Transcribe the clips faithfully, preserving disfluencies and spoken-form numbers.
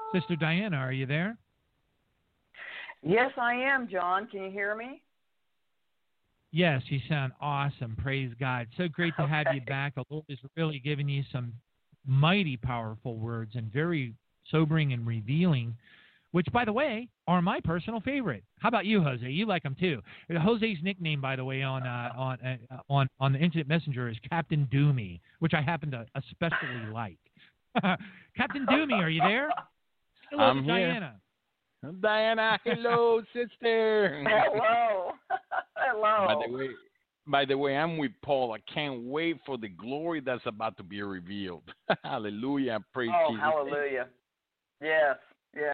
Sister Diana, are you there? Yes, I am, John. Can you hear me? Yes, you sound awesome. Praise God. So great to have you Okay. back. The Lord is really giving you some mighty powerful words and very sobering and revealing, which, by the way, are my personal favorite. How about you, Jose? You like them too. Jose's nickname, by the way, on uh, on uh, on on the Instant Messenger is Captain Doomy, which I happen to especially like. Captain Doomy, are you there? Hello I'm to here. Diana. Diana, hello, sister. Hello. Hello. By the way, by the way, I'm with Paul. I can't wait for the glory that's about to be revealed. Hallelujah. Praise Oh, Jesus. hallelujah. Yes, yes.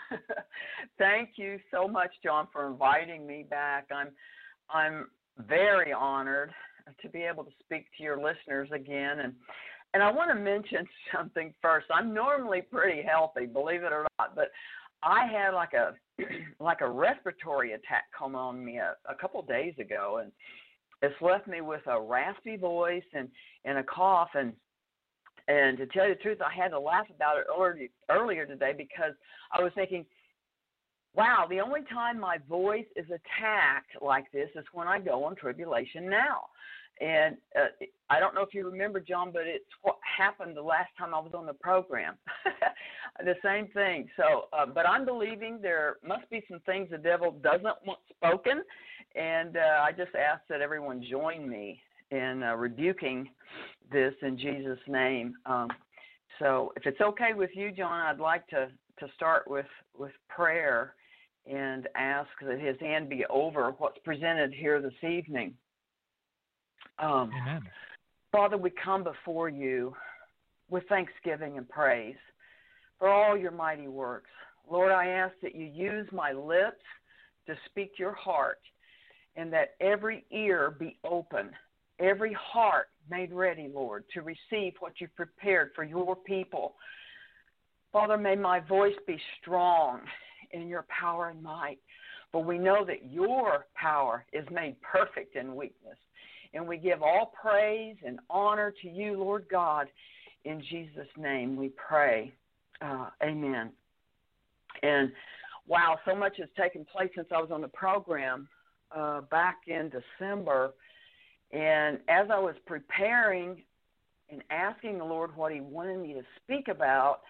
Thank you so much, John, for inviting me back. I'm I'm very honored to be able to speak to your listeners again. And and I want to mention something first. I'm normally pretty healthy, believe it or not, but I had like a like a respiratory attack come on me a, a couple days ago, and it's left me with a raspy voice and, and a cough. And and to tell you the truth, I had to laugh about it earlier, earlier today because I was thinking, wow, the only time my voice is attacked like this is when I go on Tribulation Now. And uh, I don't know if you remember, John, but it's what happened the last time I was on the program. The same thing. So, uh, but I'm believing there must be some things the devil doesn't want spoken, and uh, I just ask that everyone join me in uh, rebuking this in Jesus' name. Um, so, if it's okay with you, John, I'd like to, to start with, with prayer and ask that His hand be over what's presented here this evening. Um, Amen. Father, we come before you with thanksgiving and praise for all your mighty works. Lord, I ask that you use my lips to speak your heart, and that every ear be open, every heart made ready, Lord, to receive what you've prepared for your people. Father, may my voice be strong in your power and might, for we know that your power is made perfect in weakness. And we give all praise and honor to you, Lord God. In Jesus' name we pray. Uh, amen. And wow, so much has taken place since I was on the program uh, back in December. And as I was preparing and asking the Lord what he wanted me to speak about,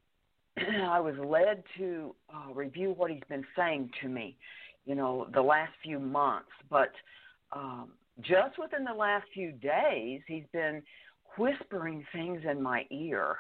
I was led to uh, review what he's been saying to me, you know, the last few months. But um, just within the last few days, he's been whispering things in my ear.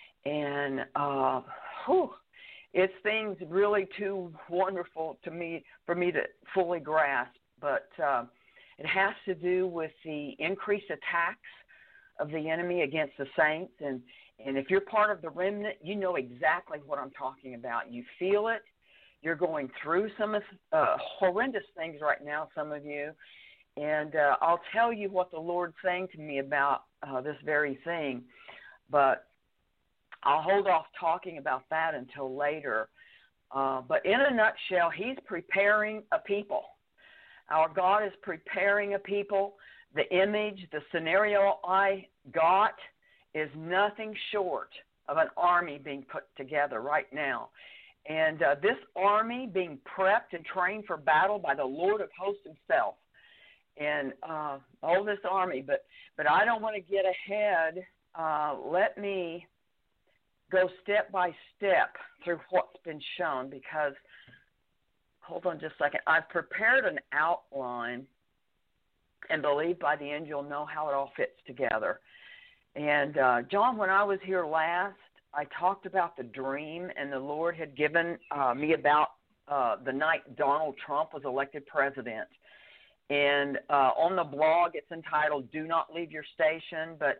And uh, whew, it's things really too wonderful to me for me to fully grasp. But uh, it has to do with the increased attacks of the enemy against the saints. And, and if you're part of the remnant, you know exactly what I'm talking about. You feel it. You're going through some uh, horrendous things right now, some of you. And uh, I'll tell you what the Lord's saying to me about uh, this very thing. But I'll hold off talking about that until later. Uh, but in a nutshell, he's preparing a people. Our God is preparing a people. The image, the scenario I got is nothing short of an army being put together right now. And uh, this army being prepped and trained for battle by the Lord of hosts himself. And uh, all this army, but, but I don't want to get ahead. Uh, let me go step by step through what's been shown because, hold on just a second, I've prepared an outline and believe by the end you'll know how it all fits together. And, uh, John, when I was here last, I talked about the dream, and the Lord had given uh, me about uh, the night Donald Trump was elected president. And uh, on the blog, it's entitled, Do Not Leave Your Station. But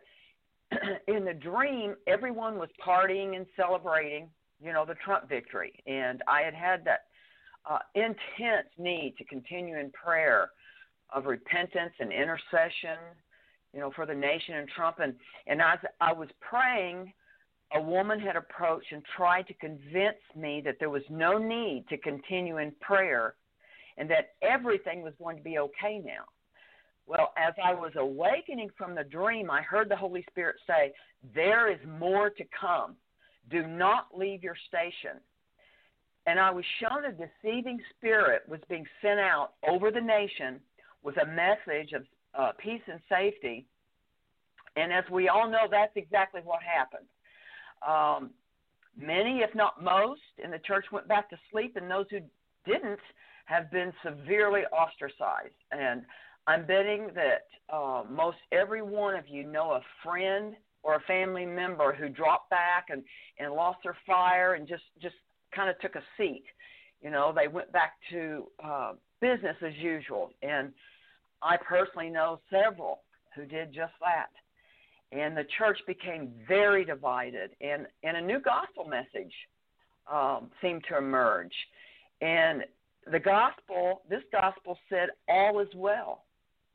in the dream, everyone was partying and celebrating, you know, the Trump victory. And I had had that uh, intense need to continue in prayer of repentance and intercession, you know, for the nation and Trump. And, and as I was praying, a woman had approached and tried to convince me that there was no need to continue in prayer and that everything was going to be okay now. Well, as I was awakening from the dream, I heard the Holy Spirit say, there is more to come. do not leave your station. And I was shown a deceiving spirit was being sent out over the nation with a message of uh, peace and safety. And as we all know, that's exactly what happened. Um, many, if not most, in the church went back to sleep, and those who didn't have been severely ostracized. And I'm betting that uh, most every one of you know a friend or a family member who dropped back and, and lost their fire and just, just kind of took a seat. You know, they went back to uh, business as usual. And I personally know several who did just that. And the church became very divided, and, and a new gospel message um, seemed to emerge. And the gospel, this gospel said, all is well.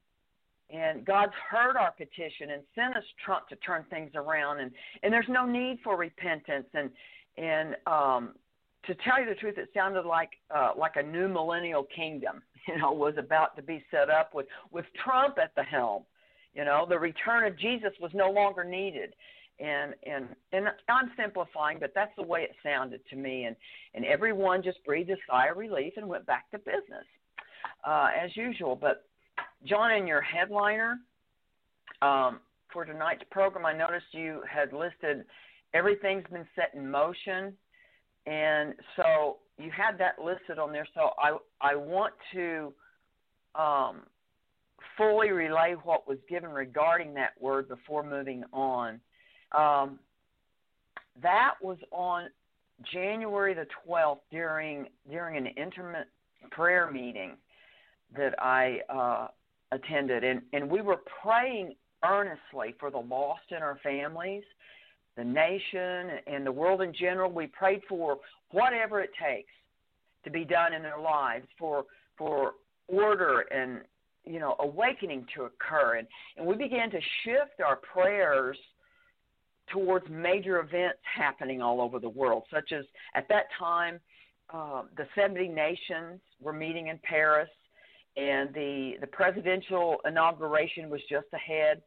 And God's heard our petition and sent us Trump to turn things around, and, and there's no need for repentance. And, and um, to tell you the truth, it sounded like uh, like a new millennial kingdom, you know, was about to be set up with, with Trump at the helm. You know, the return of Jesus was no longer needed. And and and I'm simplifying, but that's the way it sounded to me. And, and everyone just breathed a sigh of relief and went back to business uh, as usual. But, John, in your headliner um, for tonight's program, I noticed you had listed everything's been set in motion. And so you had that listed on there. So I, I want to um, – fully relay what was given regarding that word before moving on. Um, that was on January the twelfth during during an intimate prayer meeting that I uh, attended, and, and we were praying earnestly for the lost in our families, the nation, and the world in general. We prayed for whatever it takes to be done in their lives, for for order and you know, awakening to occur. And, and we began to shift our prayers towards major events happening all over the world, such as at that time, uh, the seventy nations were meeting in Paris, and the, the presidential inauguration was just ahead.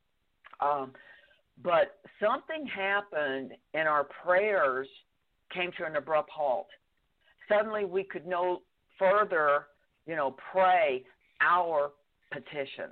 Um, but something happened, and our prayers came to an abrupt halt. Suddenly we could no further, you know, pray our petitions.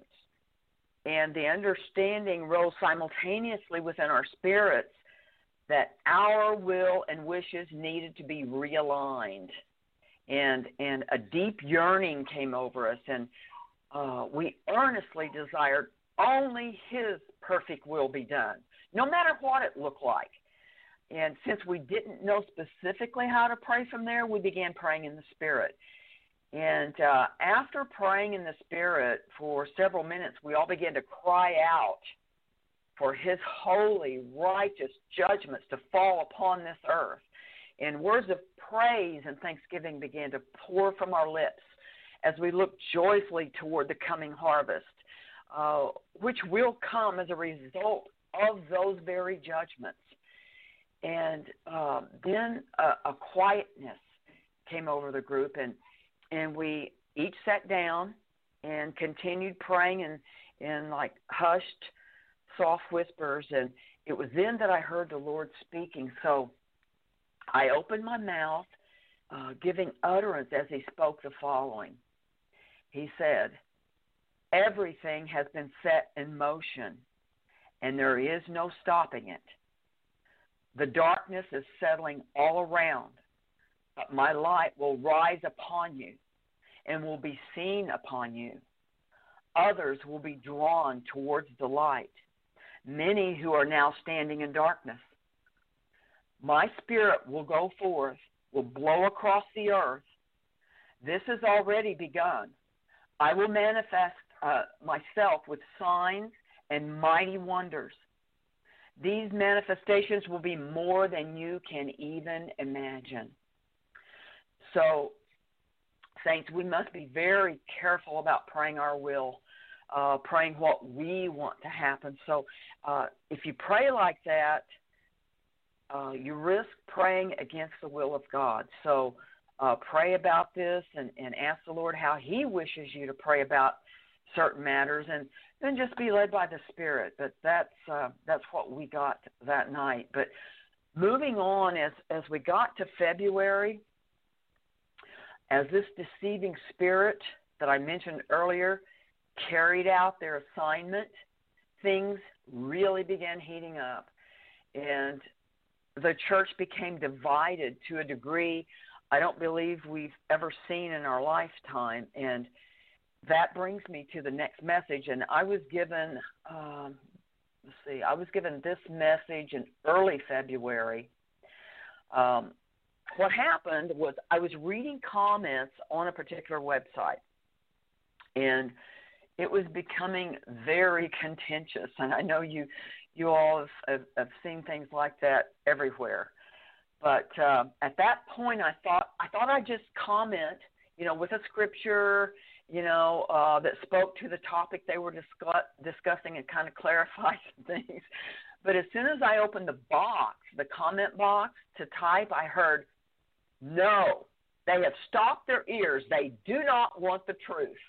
And the understanding rose simultaneously within our spirits that our will and wishes needed to be realigned. And and a deep yearning came over us, and uh, we earnestly desired only His perfect will be done, no matter what it looked like. And since we didn't know specifically how to pray from there, we began praying in the Spirit. And uh, after praying in the Spirit for several minutes, we all began to cry out for His holy, righteous judgments to fall upon this earth. And words of praise and thanksgiving began to pour from our lips as we looked joyfully toward the coming harvest, uh, which will come as a result of those very judgments. And uh, then a, a quietness came over the group, and And we each sat down and continued praying in, in like hushed, soft whispers. And it was then that I heard the Lord speaking. So I opened my mouth, uh, giving utterance as He spoke the following. He said, "Everything has been set in motion, and there is no stopping it. The darkness is settling all around, but my light will rise upon you and will be seen upon you. Others will be drawn towards the light, many who are now standing in darkness. My Spirit will go forth, will blow across the earth. This has already begun. I will manifest uh, myself with signs and mighty wonders. These manifestations will be more than you can even imagine." So, saints, we must be very careful about praying our will, uh, praying what we want to happen. So uh, if you pray like that, uh, you risk praying against the will of God. So uh, pray about this and, and ask the Lord how He wishes you to pray about certain matters, and then just be led by the Spirit. But that's uh, that's what we got that night. But moving on, as, as we got to February, as this deceiving spirit that I mentioned earlier carried out their assignment, things really began heating up. And the church became divided to a degree I don't believe we've ever seen in our lifetime. And that brings me to the next message. And I was given, um, let's see, I was given this message in early February. Um, what happened was I was reading comments on a particular website, and it was becoming very contentious. And I know you, you all have, have, have seen things like that everywhere. But uh, at that point, I thought I thought I'd just comment, you know, with a scripture, you know, uh, that spoke to the topic they were discuss, discussing and kind of clarify some things. But as soon as I opened the box, the comment box to type, I heard, no, they have stopped their ears. They do not want the truth.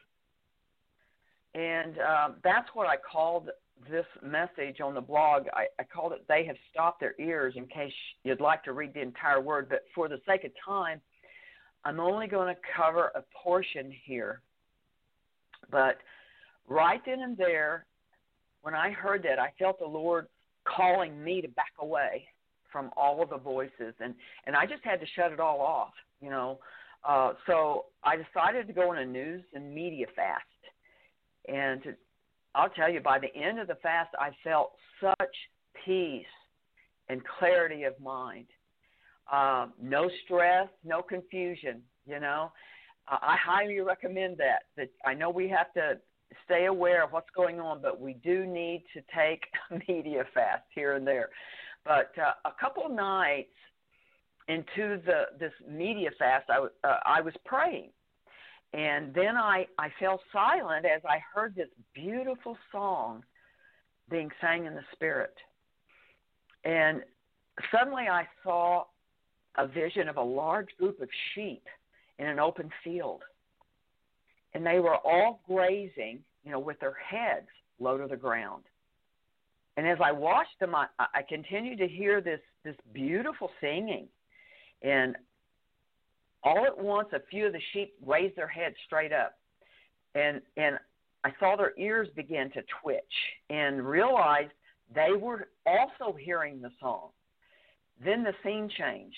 And uh, that's what I called this message on the blog. I, I called it, they have stopped their ears, in case you'd like to read the entire word. But for the sake of time, I'm only going to cover a portion here. But right then and there, when I heard that, I felt the Lord calling me to back away from all of the voices. And, and I just had to shut it all off, you know. Uh, so I decided to go on a news and media fast. And to, I'll tell you, by the end of the fast, I felt such peace and clarity of mind. Uh, no stress, no confusion, you know. Uh, I highly recommend that. That I know we have to stay aware of what's going on, but we do need to take a media fast here and there. But uh, a couple of nights into the this media fast, I, w- uh, I was praying. And then I, I fell silent as I heard this beautiful song being sang in the Spirit. And suddenly I saw a vision of a large group of sheep in an open field. And they were all grazing, you know, with their heads low to the ground. And as I watched them, I, I continued to hear this, this beautiful singing. And all at once, a few of the sheep raised their heads straight up, and and I saw their ears begin to twitch and realized they were also hearing the song. Then the scene changed.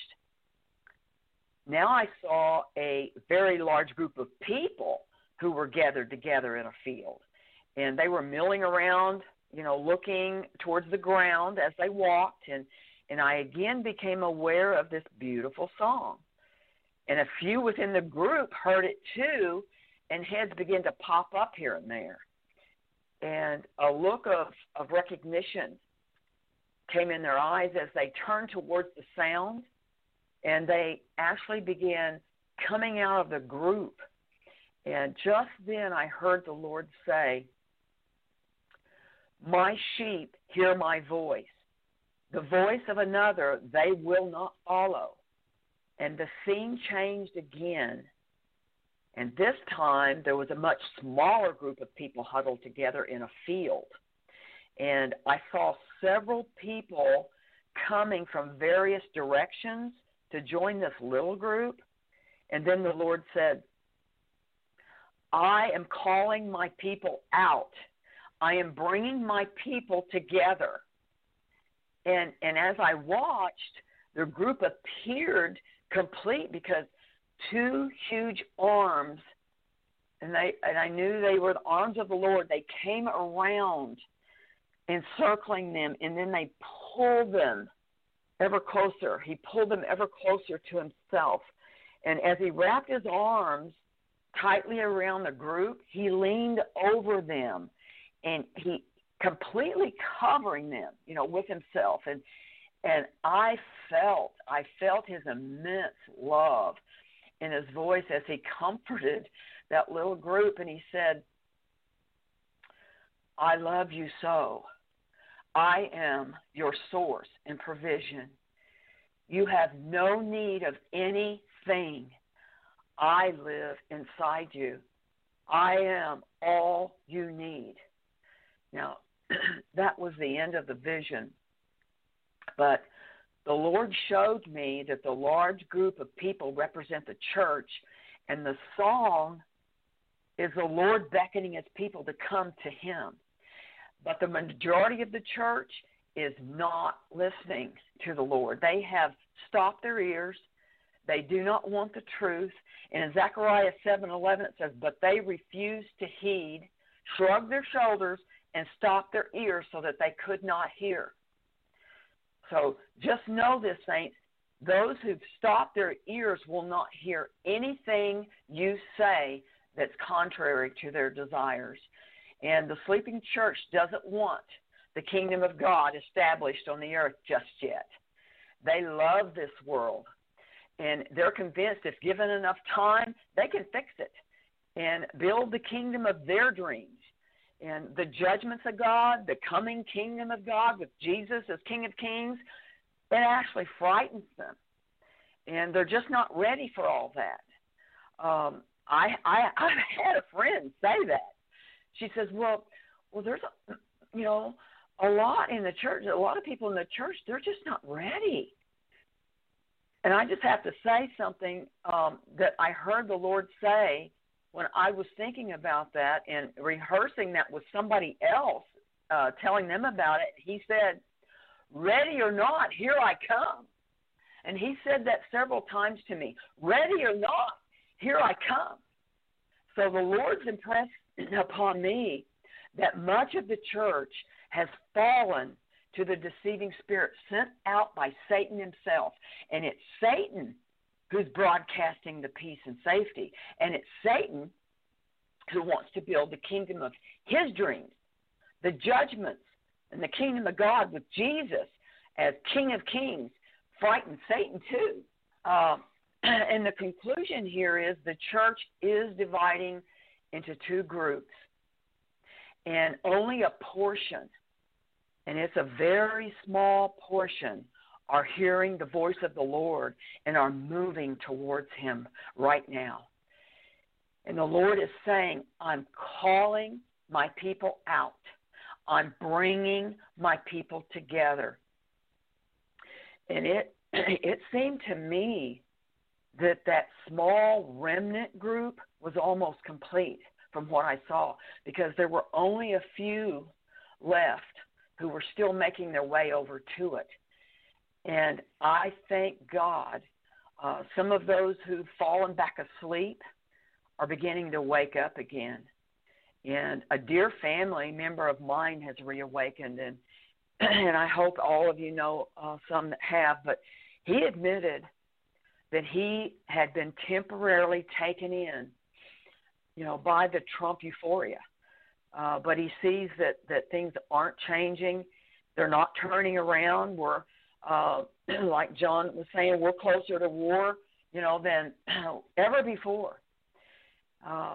Now I saw a very large group of people who were gathered together in a field, and they were milling around, you know, looking towards the ground as they walked, and, and I again became aware of this beautiful song. And a few within the group heard it too, and heads began to pop up here and there. And a look of, of recognition came in their eyes as they turned towards the sound, and they actually began coming out of the group. And just then I heard the Lord say, my sheep hear my voice. The voice of another they will not follow. And the scene changed again. And this time there was a much smaller group of people huddled together in a field. And I saw several people coming from various directions to join this little group. And then the Lord said, I am calling my people out. I am bringing my people together. And, and as I watched, the group appeared complete because two huge arms, and they and I knew they were the arms of the Lord. They came around, encircling them, and then they pulled them ever closer. He pulled them ever closer to himself. And as he wrapped his arms tightly around the group, he leaned over them, and he completely covering them, you know, with himself. And And I felt, I felt his immense love in his voice as he comforted that little group. And he said, I love you so. I am your source and provision. You have no need of anything. I live inside you. I am all you need. Now, that was the end of the vision. But the Lord showed me that the large group of people represent the church, and the song is the Lord beckoning his people to come to him. But the majority of the church is not listening to the Lord. They have stopped their ears. They do not want the truth. And in Zechariah seven eleven it says, but they refused to heed, shrugged their shoulders, and stopped their ears so that they could not hear. So just know this, saints. Those who've stopped their ears will not hear anything you say that's contrary to their desires. And the sleeping church doesn't want the kingdom of God established on the earth just yet. They love this world, and they're convinced if given enough time, they can fix it and build the kingdom of their dreams. And the judgments of God, the coming kingdom of God with Jesus as King of Kings, it actually frightens them. And they're just not ready for all that. Um, I, I, I've had a friend say that. She says, well, well, there's, a, you know, a lot in the church, a lot of people in the church, they're just not ready. And I just have to say something um, that I heard the Lord say when I was thinking about that and rehearsing that with somebody else, uh, telling them about it. He said, ready or not, here I come. And he said that several times to me, ready or not, here I come. So the Lord's impressed upon me that much of the church has fallen to the deceiving spirit sent out by Satan himself. And it's Satan who's broadcasting the peace and safety. And it's Satan who wants to build the kingdom of his dreams, the judgments, and the kingdom of God with Jesus as King of Kings, frighten Satan too. Uh, and the conclusion here is the church is dividing into two groups. And only a portion, and it's a very small portion, are hearing the voice of the Lord and are moving towards him right now. And the Lord is saying, I'm calling my people out. I'm bringing my people together. And it it seemed to me that that small remnant group was almost complete from what I saw, because there were only a few left who were still making their way over to it. And I thank God, uh, some of those who've fallen back asleep are beginning to wake up again. And a dear family member of mine has reawakened, and and I hope all of you know uh, some that have, but he admitted that he had been temporarily taken in, you know, by the Trump euphoria. Uh, but he sees that, that things aren't changing. They're not turning around. We're, uh, like John was saying, we're closer to war, you know, than ever before. Uh,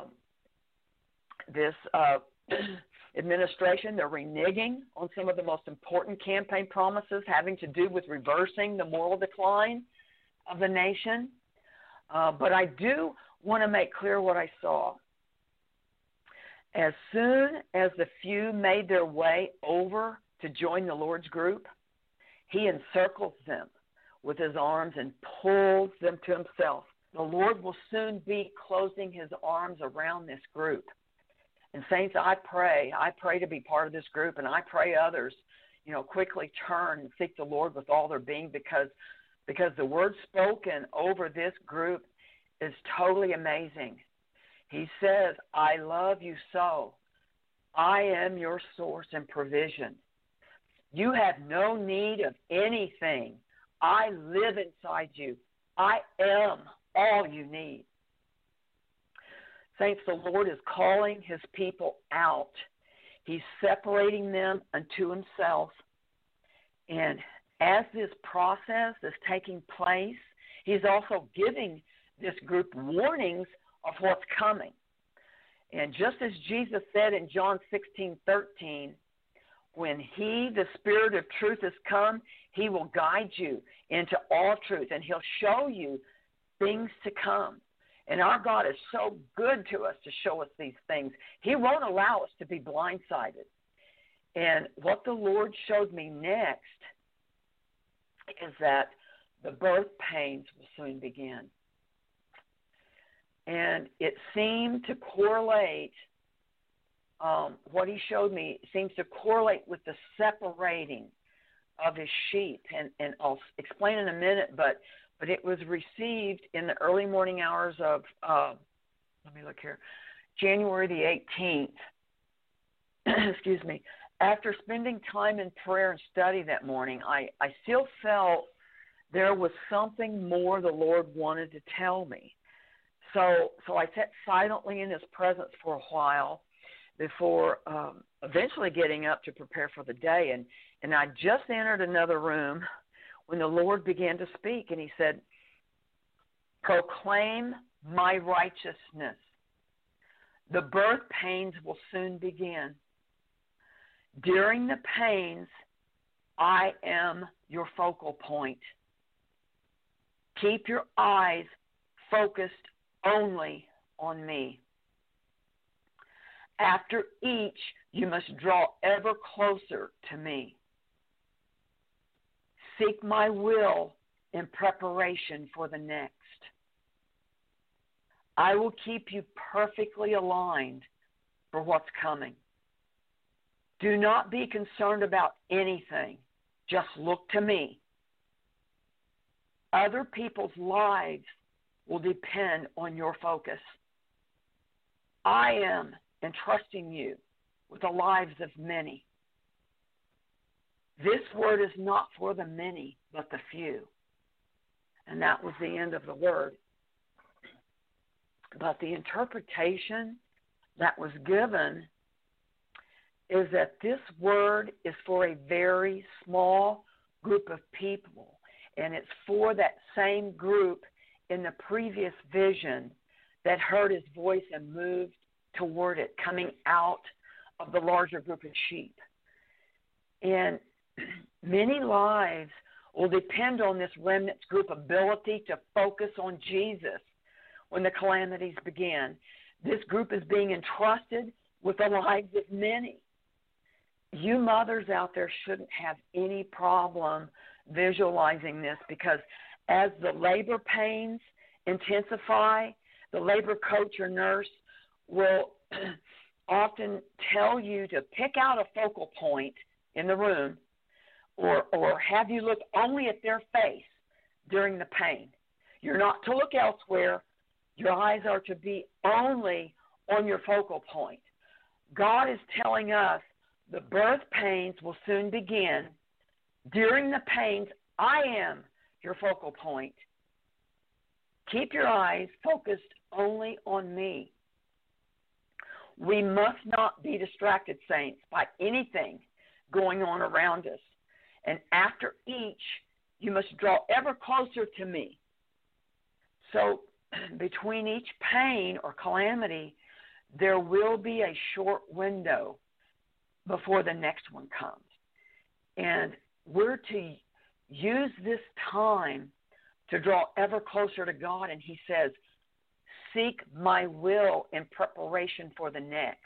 this uh, administration, they're reneging on some of the most important campaign promises having to do with reversing the moral decline of the nation. Uh, but I do want to make clear what I saw. As soon as the few made their way over to join the Lord's group, he encircles them with his arms and pulls them to himself. The Lord will soon be closing his arms around this group. And saints, I pray, I pray to be part of this group, and I pray others, you know, quickly turn and seek the Lord with all their being, because because the word spoken over this group is totally amazing. He says, I love you so. I am your source and provision. You have no need of anything. I live inside you. I am all you need. Saints, the Lord is calling his people out. He's separating them unto himself. And as this process is taking place, he's also giving this group warnings of what's coming. And just as Jesus said in John sixteen thirteen, when he, the Spirit of truth, has come, he will guide you into all truth, and he'll show you things to come. And our God is so good to us to show us these things. He won't allow us to be blindsided. And what the Lord showed me next is that the birth pains will soon begin. And it seemed to correlate, um, what he showed me seems to correlate with the separating of his sheep. And, and I'll explain in a minute, but, but it was received in the early morning hours of, uh, let me look here, January the eighteenth. Excuse me. After spending time in prayer and study that morning, I, I still felt there was something more the Lord wanted to tell me. So so I sat silently in his presence for a while before um, eventually getting up to prepare for the day. And, and I just entered another room when the Lord began to speak, and he said, proclaim my righteousness. The birth pains will soon begin. During the pains, I am your focal point. Keep your eyes focused only on me. After each, you must draw ever closer to me. Seek my will in preparation for the next. I will keep you perfectly aligned for what's coming. Do not be concerned about anything. Just look to me. Other people's lives will depend on your focus. I am entrusting you with the lives of many. This word is not for the many, but the few. And that was the end of the word. But the interpretation that was given is that this word is for a very small group of people, and it's for that same group in the previous vision that heard his voice and moved toward it, coming out of the larger group of sheep. And many lives will depend on this remnant group ability to focus on Jesus when the calamities begin. This group is being entrusted with the lives of many. You mothers out there shouldn't have any problem visualizing this, because as the labor pains intensify, the labor coach or nurse will often tell you to pick out a focal point in the room, or, or have you look only at their face during the pain. You're not to look elsewhere. Your eyes are to be only on your focal point. God is telling us the birth pains will soon begin. During the pains, I am your focal point. Keep your eyes focused only on me. We must not be distracted, saints, by anything going on around us. And after each, you must draw ever closer to me. So between each pain or calamity, there will be a short window before the next one comes. And we're to use this time to draw ever closer to God. And he says, seek my will in preparation for the next.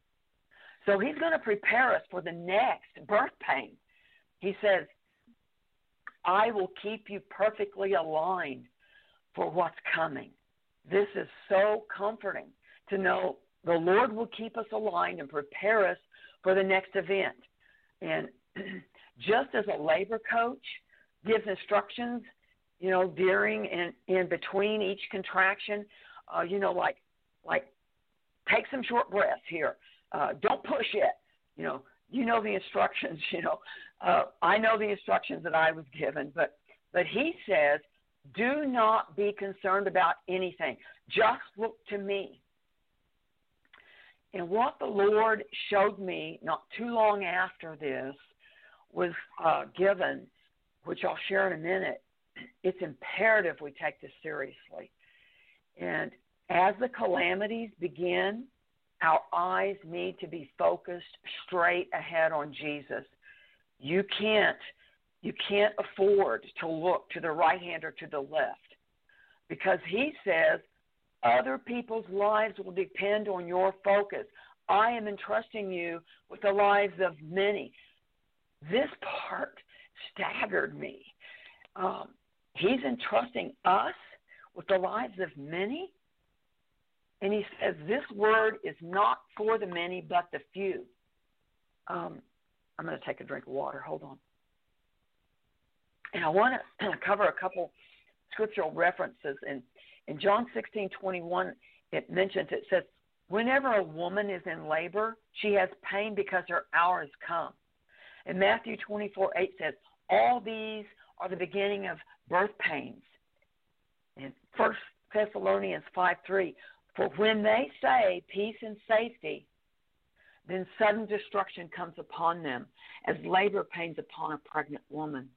So he's going to prepare us for the next birth pain. He says, I will keep you perfectly aligned for what's coming. This is so comforting to know the Lord will keep us aligned and prepare us for the next event. And just as a labor coach gives instructions, you know, during and in between each contraction, uh, you know, like like take some short breaths here. Uh, don't push it. You know, you know the instructions. You know, uh, I know the instructions that I was given, but but he says, do not be concerned about anything. Just look to me. And what the Lord showed me not too long after this was uh, given, which I'll share in a minute. It's imperative we take this seriously. And as the calamities begin, our eyes need to be focused straight ahead on Jesus. You can't, you can't afford to look to the right hand or to the left, because he says other people's lives will depend on your focus. I am entrusting you with the lives of many. This part staggered me. um, he's entrusting us with the lives of many. And he says this word is not for the many, but the few. Um, I'm going to take a drink of water. Hold on. And I want to cover a couple scriptural references. In, in John sixteen twenty-one, it mentions, it says, whenever a woman is in labor, she has pain because her hour has come. And Matthew twenty-four eight says, all these are the beginning of birth pains. And First Thessalonians five three, for when they say peace and safety, then sudden destruction comes upon them as labor pains upon a pregnant woman.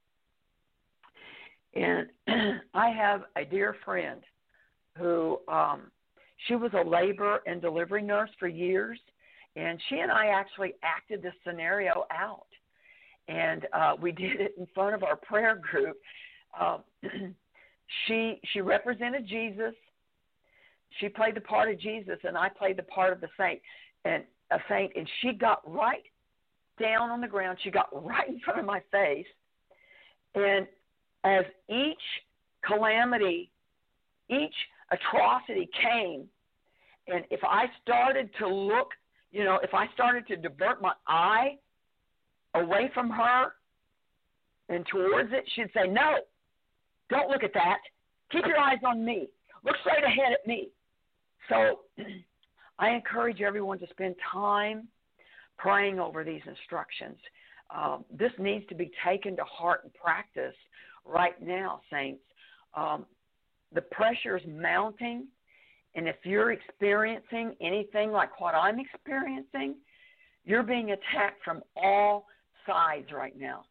And I have a dear friend who, um, she was a labor and delivery nurse for years, and she and I actually acted this scenario out. And uh, we did it in front of our prayer group. Uh, she she represented Jesus. She played the part of Jesus, and I played the part of the saint, and a saint. And she got right down on the ground. She got right in front of my face. And as each calamity, each atrocity came, and if I started to look, you know, if I started to divert my eye away from her and towards it, she'd say, no, don't look at that. Keep your eyes on me. Look straight ahead at me. So I encourage everyone to spend time praying over these instructions. Um, this needs to be taken to heart and practice right now, saints. Um, the pressure is mounting, and if you're experiencing anything like what I'm experiencing, you're being attacked from all sides right now.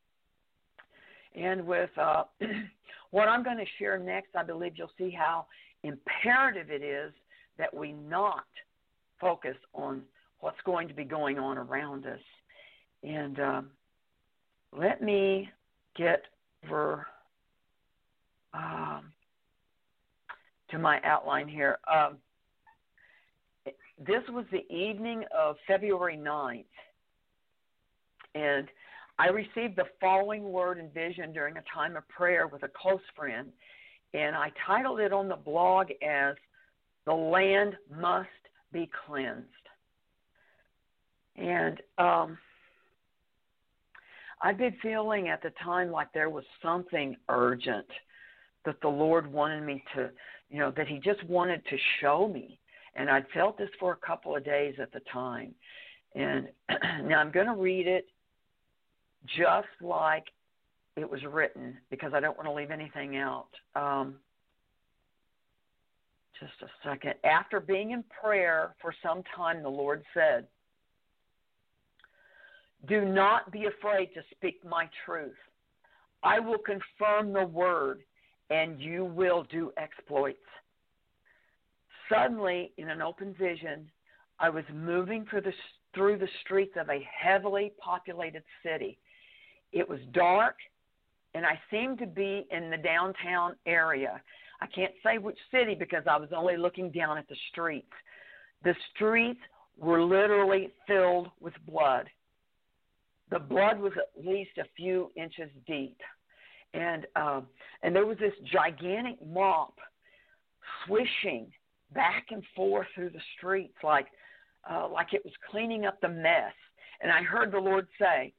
And with uh, what I'm going to share next, I believe you'll see how imperative it is that we not focus on what's going to be going on around us. And um, let me get over um, to my outline here. Um, this was the evening of February ninth, and I received the following word and vision during a time of prayer with a close friend, and I titled it on the blog as "The Land Must Be Cleansed." And um, I've been feeling at the time like there was something urgent that the Lord wanted me to, you know, that he just wanted to show me. And I'd felt this for a couple of days at the time. And now I'm going to read it just like it was written because I don't want to leave anything out. Um, just a second. After being in prayer for some time, the Lord said, do not be afraid to speak my truth. I will confirm the word, and you will do exploits. Suddenly, in an open vision, I was moving through the, through the streets of a heavily populated city. It was dark, and I seemed to be in the downtown area. I can't say which city because I was only looking down at the streets. The streets were literally filled with blood. The blood was at least a few inches deep. And um, and there was this gigantic mop swishing back and forth through the streets like uh, like it was cleaning up the mess. And I heard the Lord say,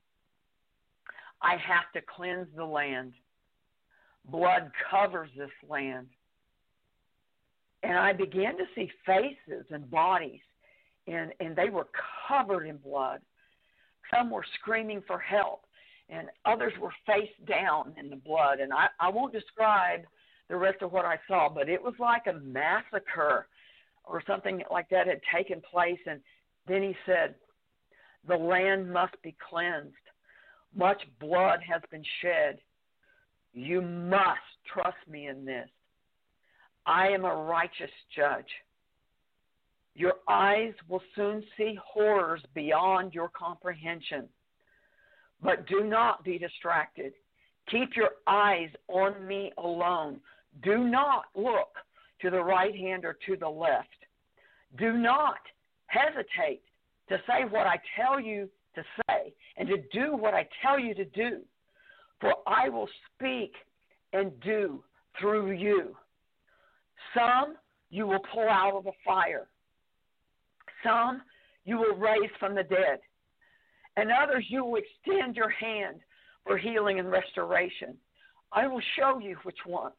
I have to cleanse the land. Blood covers this land. And I began to see faces and bodies, and, and they were covered in blood. Some were screaming for help, and others were face down in the blood. And I, I won't describe the rest of what I saw, but it was like a massacre or something like that had taken place. And then he said, the land must be cleansed. Much blood has been shed. You must trust me in this. I am a righteous judge. Your eyes will soon see horrors beyond your comprehension. But do not be distracted. Keep your eyes on me alone. Do not look to the right hand or to the left. Do not hesitate to say what I tell you to say and to do what I tell you to do. for I will speak and do through you. Some you will pull out of the fire. Some you will raise from the dead. And others you will extend your hand for healing and restoration. I will show you which ones.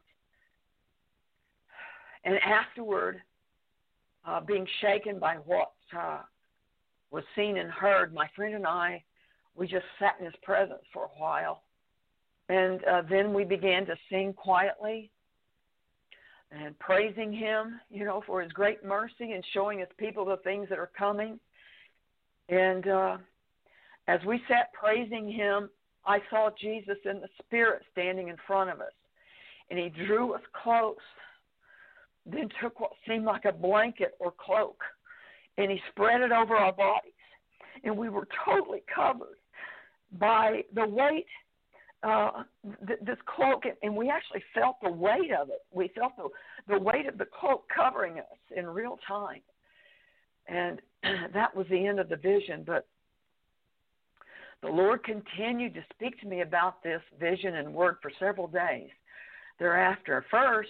And afterward, uh, being shaken by what uh, was seen and heard, my friend and I, we just sat in his presence for a while. And uh, then we began to sing quietly and praising him, you know, for his great mercy and showing his people the things that are coming. And uh, as we sat praising him, I saw Jesus in the Spirit standing in front of us. And he drew us close, then took what seemed like a blanket or cloak, and he spread it over our bodies. And we were totally covered by the weight, uh, th- this cloak, and we actually felt the weight of it. We felt the, the weight of the cloak covering us in real time. And that was the end of the vision. But the Lord continued to speak to me about this vision and word for several days thereafter. First,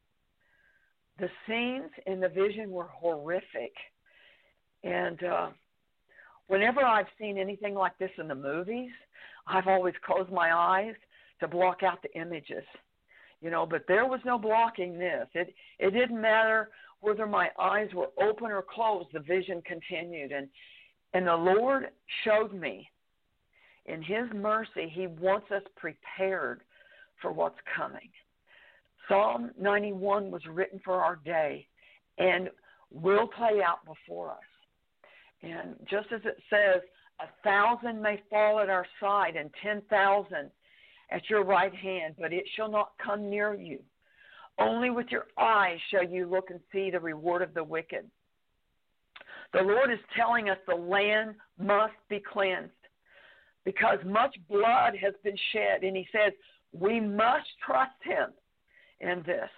the scenes in the vision were horrific. And uh, whenever I've seen anything like this in the movies, I've always closed my eyes to block out the images. You know, but there was no blocking this. It it didn't matter whether my eyes were open or closed, the vision continued. And and the Lord showed me, in his mercy, he wants us prepared for what's coming. Psalm ninety-one was written for our day and will play out before us. And just as it says, a thousand may fall at our side and ten thousand at your right hand, but it shall not come near you. Only with your eyes shall you look and see the reward of the wicked. The Lord is telling us the land must be cleansed because much blood has been shed. And he says we must trust him in this.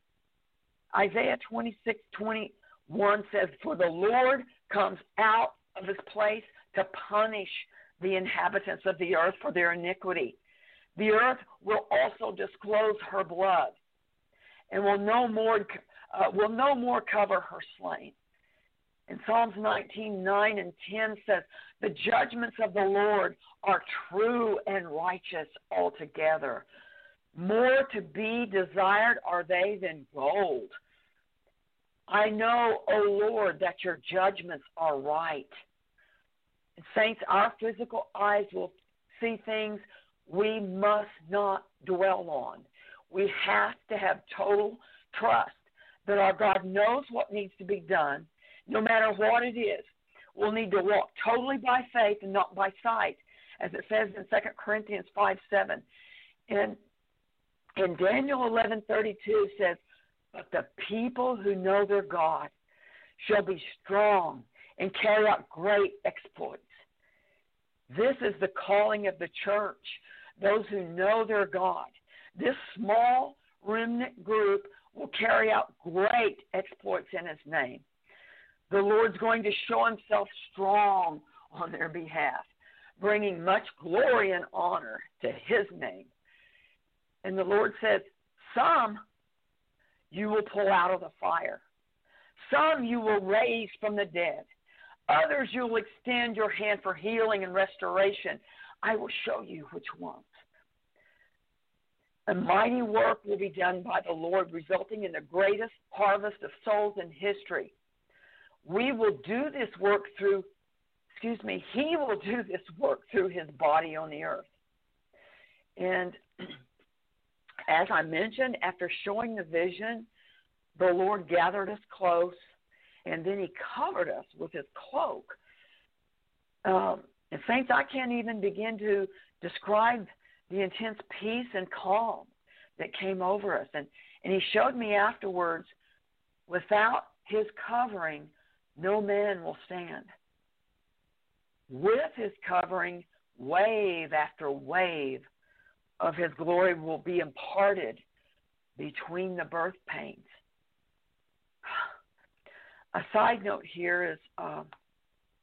Isaiah twenty-six twenty-one says, for the Lord comes out of his place to punish the inhabitants of the earth for their iniquity. The earth will also disclose her blood and will no more uh, will no more cover her slain. And Psalms nineteen nine and ten says, the judgments of the Lord are true and righteous altogether. More to be desired are they than gold. I know, O Lord, that your judgments are right. And saints, our physical eyes will see things we must not dwell on. We have to have total trust that our God knows what needs to be done, no matter what it is. We'll need to walk totally by faith and not by sight, as it says in Second Corinthians five seven. And, and Daniel eleven thirty-two says, but the people who know their God shall be strong and carry out great exploits. This is the calling of the church, those who know their God. This small remnant group will carry out great exploits in his name. The Lord's going to show himself strong on their behalf, bringing much glory and honor to his name. And the Lord says, some you will pull out of the fire. Some you will raise from the dead. Others you will extend your hand for healing and restoration. I will show you which ones. A mighty work will be done by the Lord, resulting in the greatest harvest of souls in history. We will do this work through, excuse me, he will do this work through his body on the earth. And as I mentioned, after showing the vision, the Lord gathered us close, and then he covered us with his cloak. Um, and saints, I can't even begin to describe the intense peace and calm that came over us. And, and he showed me afterwards, without his covering, no man will stand. With his covering, wave after wave of his glory will be imparted between the birth pains. A side note here is um,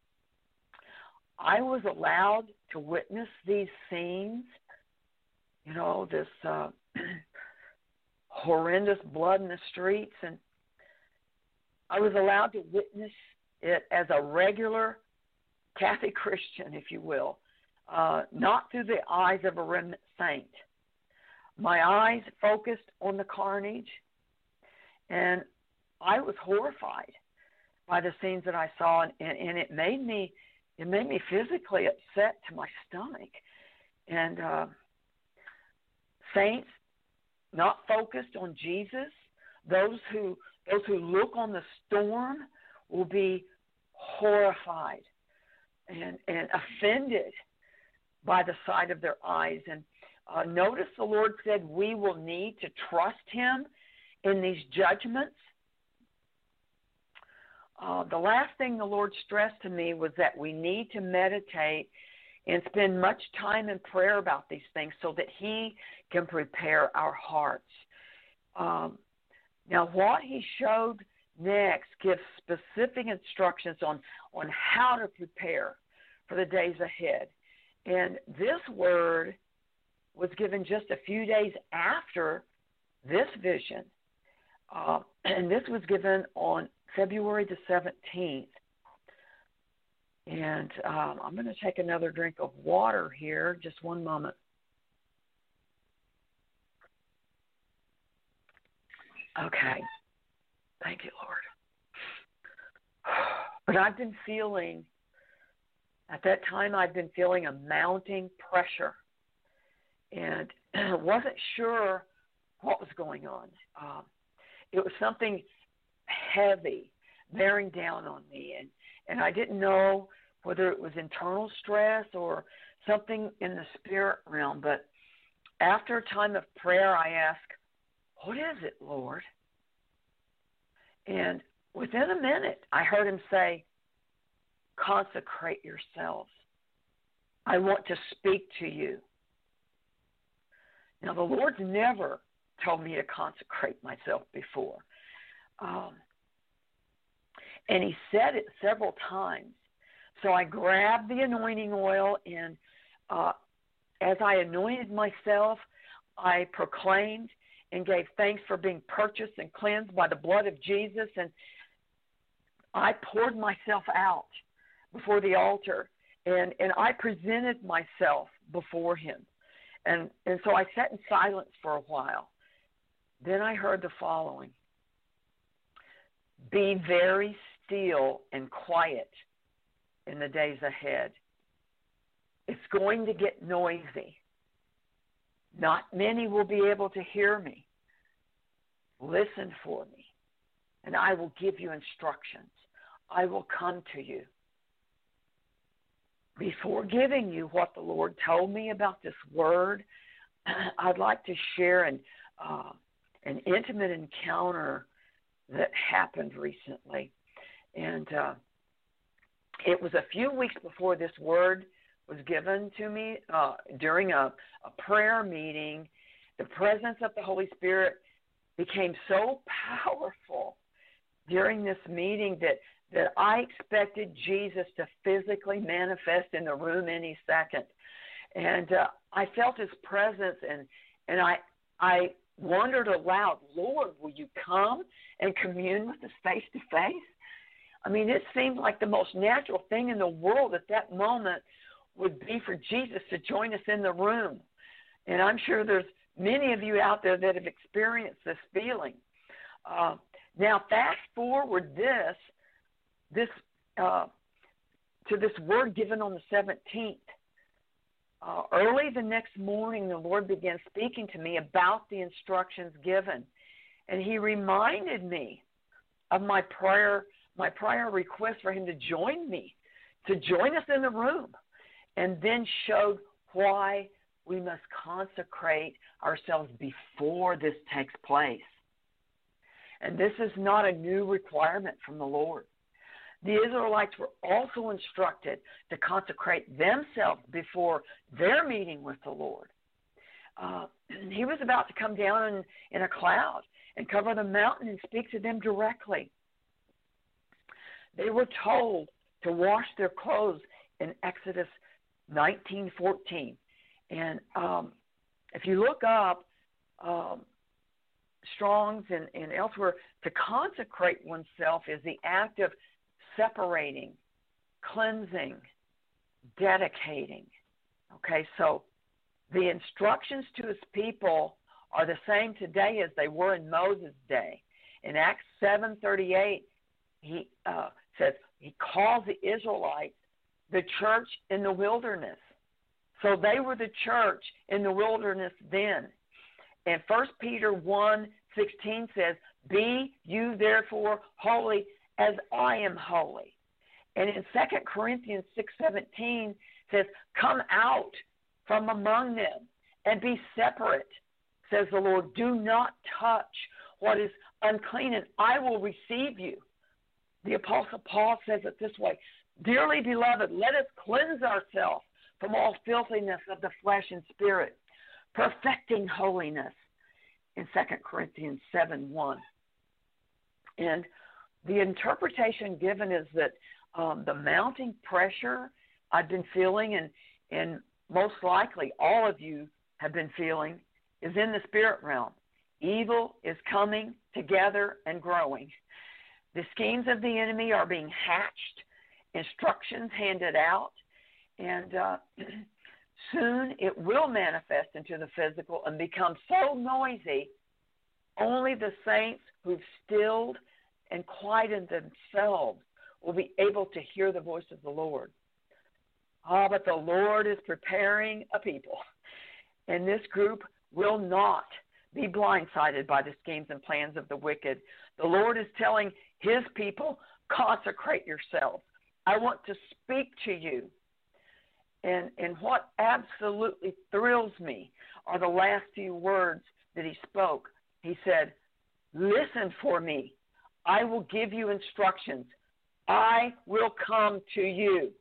I was allowed to witness these scenes, you know, this uh, horrendous blood in the streets. And I was allowed to witness it as a regular Catholic Christian, if you will, uh, not through the eyes of a remnant saint. My eyes focused on the carnage, and I was horrified by the scenes that I saw, and, and it made me it made me physically upset to my stomach. And uh, saints not focused on Jesus, those who those who look on the storm will be horrified and, and offended by the sight of their eyes. And uh, notice the Lord said we will need to trust him in these judgments. Uh, the last thing the Lord stressed to me was that we need to meditate and spend much time in prayer about these things so that he can prepare our hearts. Um, now, what he showed next gives specific instructions on, on how to prepare for the days ahead. And this word was given just a few days after this vision. Uh, and this was given on February the seventeenth. And um, I'm going to take another drink of water here. Just one moment. Okay. Thank you, Lord. But I've been feeling, at that time, I've been feeling a mounting pressure. And wasn't sure what was going on. Um, it was something heavy bearing down on me. And, and I didn't know whether it was internal stress or something in the spirit realm. But after a time of prayer, I asked, what is it, Lord? And within a minute, I heard him say, consecrate yourselves. I want to speak to you. Now, the Lord's never told me to consecrate myself before. Um, and he said it several times. So I grabbed the anointing oil, and uh, as I anointed myself, I proclaimed and gave thanks for being purchased and cleansed by the blood of Jesus. And I poured myself out before the altar, and, and I presented myself before him. And, and so I sat in silence for a while. Then I heard the following. Be very still and quiet in the days ahead. It's going to get noisy. Not many will be able to hear me. Listen for me, and I will give you instructions. I will come to you. Before giving you what the Lord told me about this word, I'd like to share an, uh, an intimate encounter that happened recently. And uh, it was a few weeks before this word was given to me uh, during a, a prayer meeting. The presence of the Holy Spirit became so powerful during this meeting that that I expected Jesus to physically manifest in the room any second. And uh, I felt his presence, and and I I wondered aloud, Lord, will you come and commune with us face to face? I mean, it seemed like the most natural thing in the world at that moment would be for Jesus to join us in the room. And I'm sure there's many of you out there that have experienced this feeling. Uh, now, fast forward this, this uh, to this word given on the seventeenth. Uh, early the next morning, the Lord began speaking to me about the instructions given. And he reminded me of my prior, my prior request for him to join me, to join us in the room, and then showed why we must consecrate ourselves before this takes place. And this is not a new requirement from the Lord. The Israelites were also instructed to consecrate themselves before their meeting with the Lord. Uh, he was about to come down in, in a cloud and cover the mountain and speak to them directly. They were told to wash their clothes in Exodus nineteen fourteen. And um, If you look up um, Strong's and, and elsewhere, to consecrate oneself is the act of separating, cleansing, dedicating. Okay, so the instructions to his people are the same today as they were in Moses' day. In Acts seven thirty-eight, he uh, says he calls the Israelites the church in the wilderness. So they were the church in the wilderness then. And First Peter one sixteen says, "Be you therefore holy as I am holy." And in Second Corinthians six seventeen says, "Come out from among them and be separate, says the Lord. Do not touch what is unclean, and I will receive you." The Apostle Paul says it this way, "Dearly beloved, let us cleanse ourselves from all filthiness of the flesh and spirit, perfecting holiness," in Second Corinthians seven one. And the interpretation given is that um, the mounting pressure I've been feeling, and, and most likely all of you have been feeling, is in the spirit realm. Evil is coming together and growing. The schemes of the enemy are being hatched, instructions handed out, and uh, soon it will manifest into the physical and become so noisy, only the saints who've stilled and quieted themselves will be able to hear the voice of the Lord. Ah, but the Lord is preparing a people, and this group will not be blindsided by the schemes and plans of the wicked. The Lord is telling his people, consecrate yourselves. I want to speak to you. And, and what absolutely thrills me are the last few words that he spoke. He said, "Listen for me. I will give you instructions. I will come to you."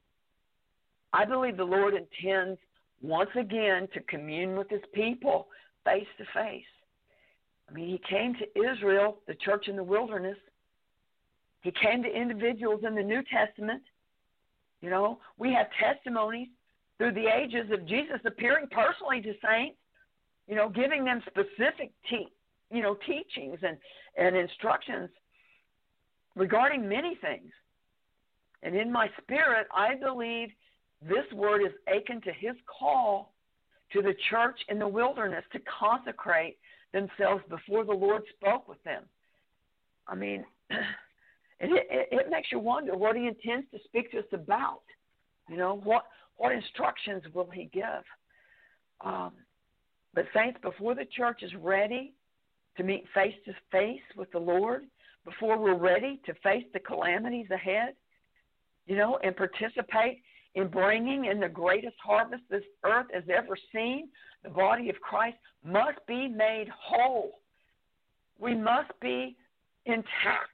I believe the Lord intends once again to commune with his people face to face. I mean, he came to Israel, the church in the wilderness. He came to individuals in the New Testament. You know, we have testimonies through the ages of Jesus appearing personally to saints, you know, giving them specific te- you know, teachings and, and instructions regarding many things. And in my spirit, I believe this word is akin to his call to the church in the wilderness to consecrate themselves before the Lord spoke with them. I mean, it, it, it makes you wonder what he intends to speak to us about. You know, what what instructions will he give? Um, but saints, before the church is ready to meet face to face with the Lord, before we're ready to face the calamities ahead, you know, and participate in bringing in the greatest harvest this earth has ever seen, the body of Christ must be made whole. We must be intact,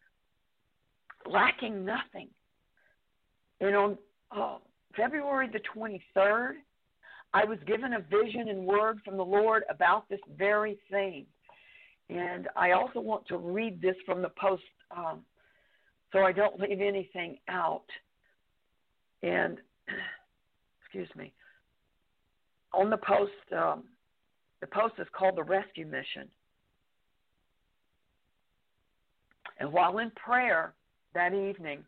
lacking nothing. And on uh, February the twenty-third, I was given a vision and word from the Lord about this very thing. And I also want to read this from the post um, so I don't leave anything out. And, excuse me, on the post, um, the post is called The Rescue Mission. And while in prayer that evening,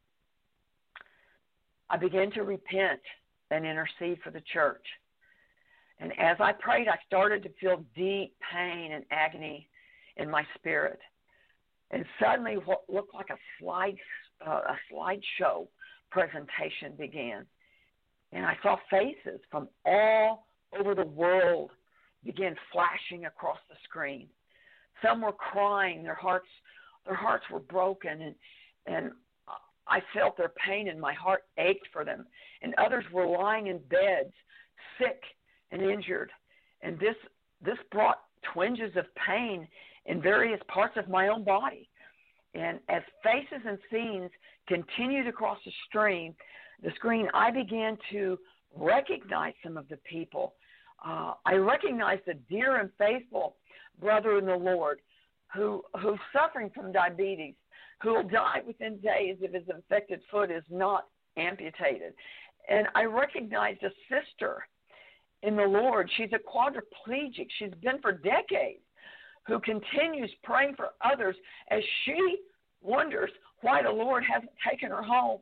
I began to repent and intercede for the church. And as I prayed, I started to feel deep pain and agony in my spirit. And suddenly what looked like a slide, uh, a slideshow presentation began. And I saw faces from all over the world begin flashing across the screen. Some were crying, their hearts their hearts were broken, and and I felt their pain and my heart ached for them. And others were lying in beds, sick and injured. And this this brought twinges of pain in various parts of my own body. And as faces and scenes continued across the stream, the screen, I began to recognize some of the people. Uh, I recognized a dear and faithful brother in the Lord who who's suffering from diabetes, who will die within days if his infected foot is not amputated. And I recognized a sister in the Lord. She's a quadriplegic. She's been for decades, who continues praying for others as she wonders why the Lord hasn't taken her home.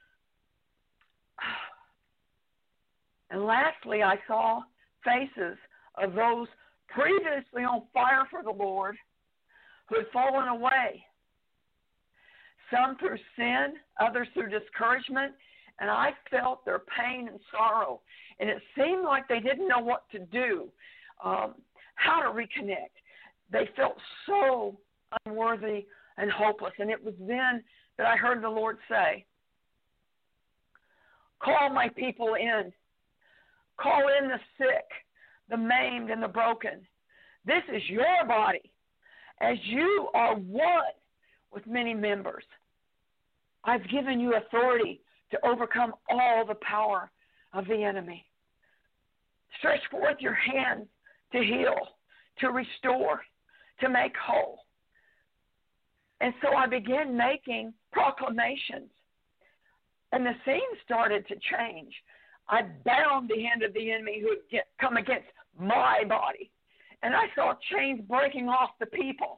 And lastly, I saw faces of those previously on fire for the Lord who had fallen away. Some through sin, others through discouragement, and I felt their pain and sorrow. And it seemed like they didn't know what to do, um, how to reconnect. They felt so unworthy and hopeless. And it was then that I heard the Lord say, call my people in. Call in the sick, the maimed, and the broken. This is your body, as you are one with many members. I've given you authority to overcome all the power of the enemy. Stretch forth your hands to heal, to restore, to make whole. And so I began making proclamations, and the scene started to change. I bound the hand of the enemy who had get, come against my body, and I saw chains breaking off the people.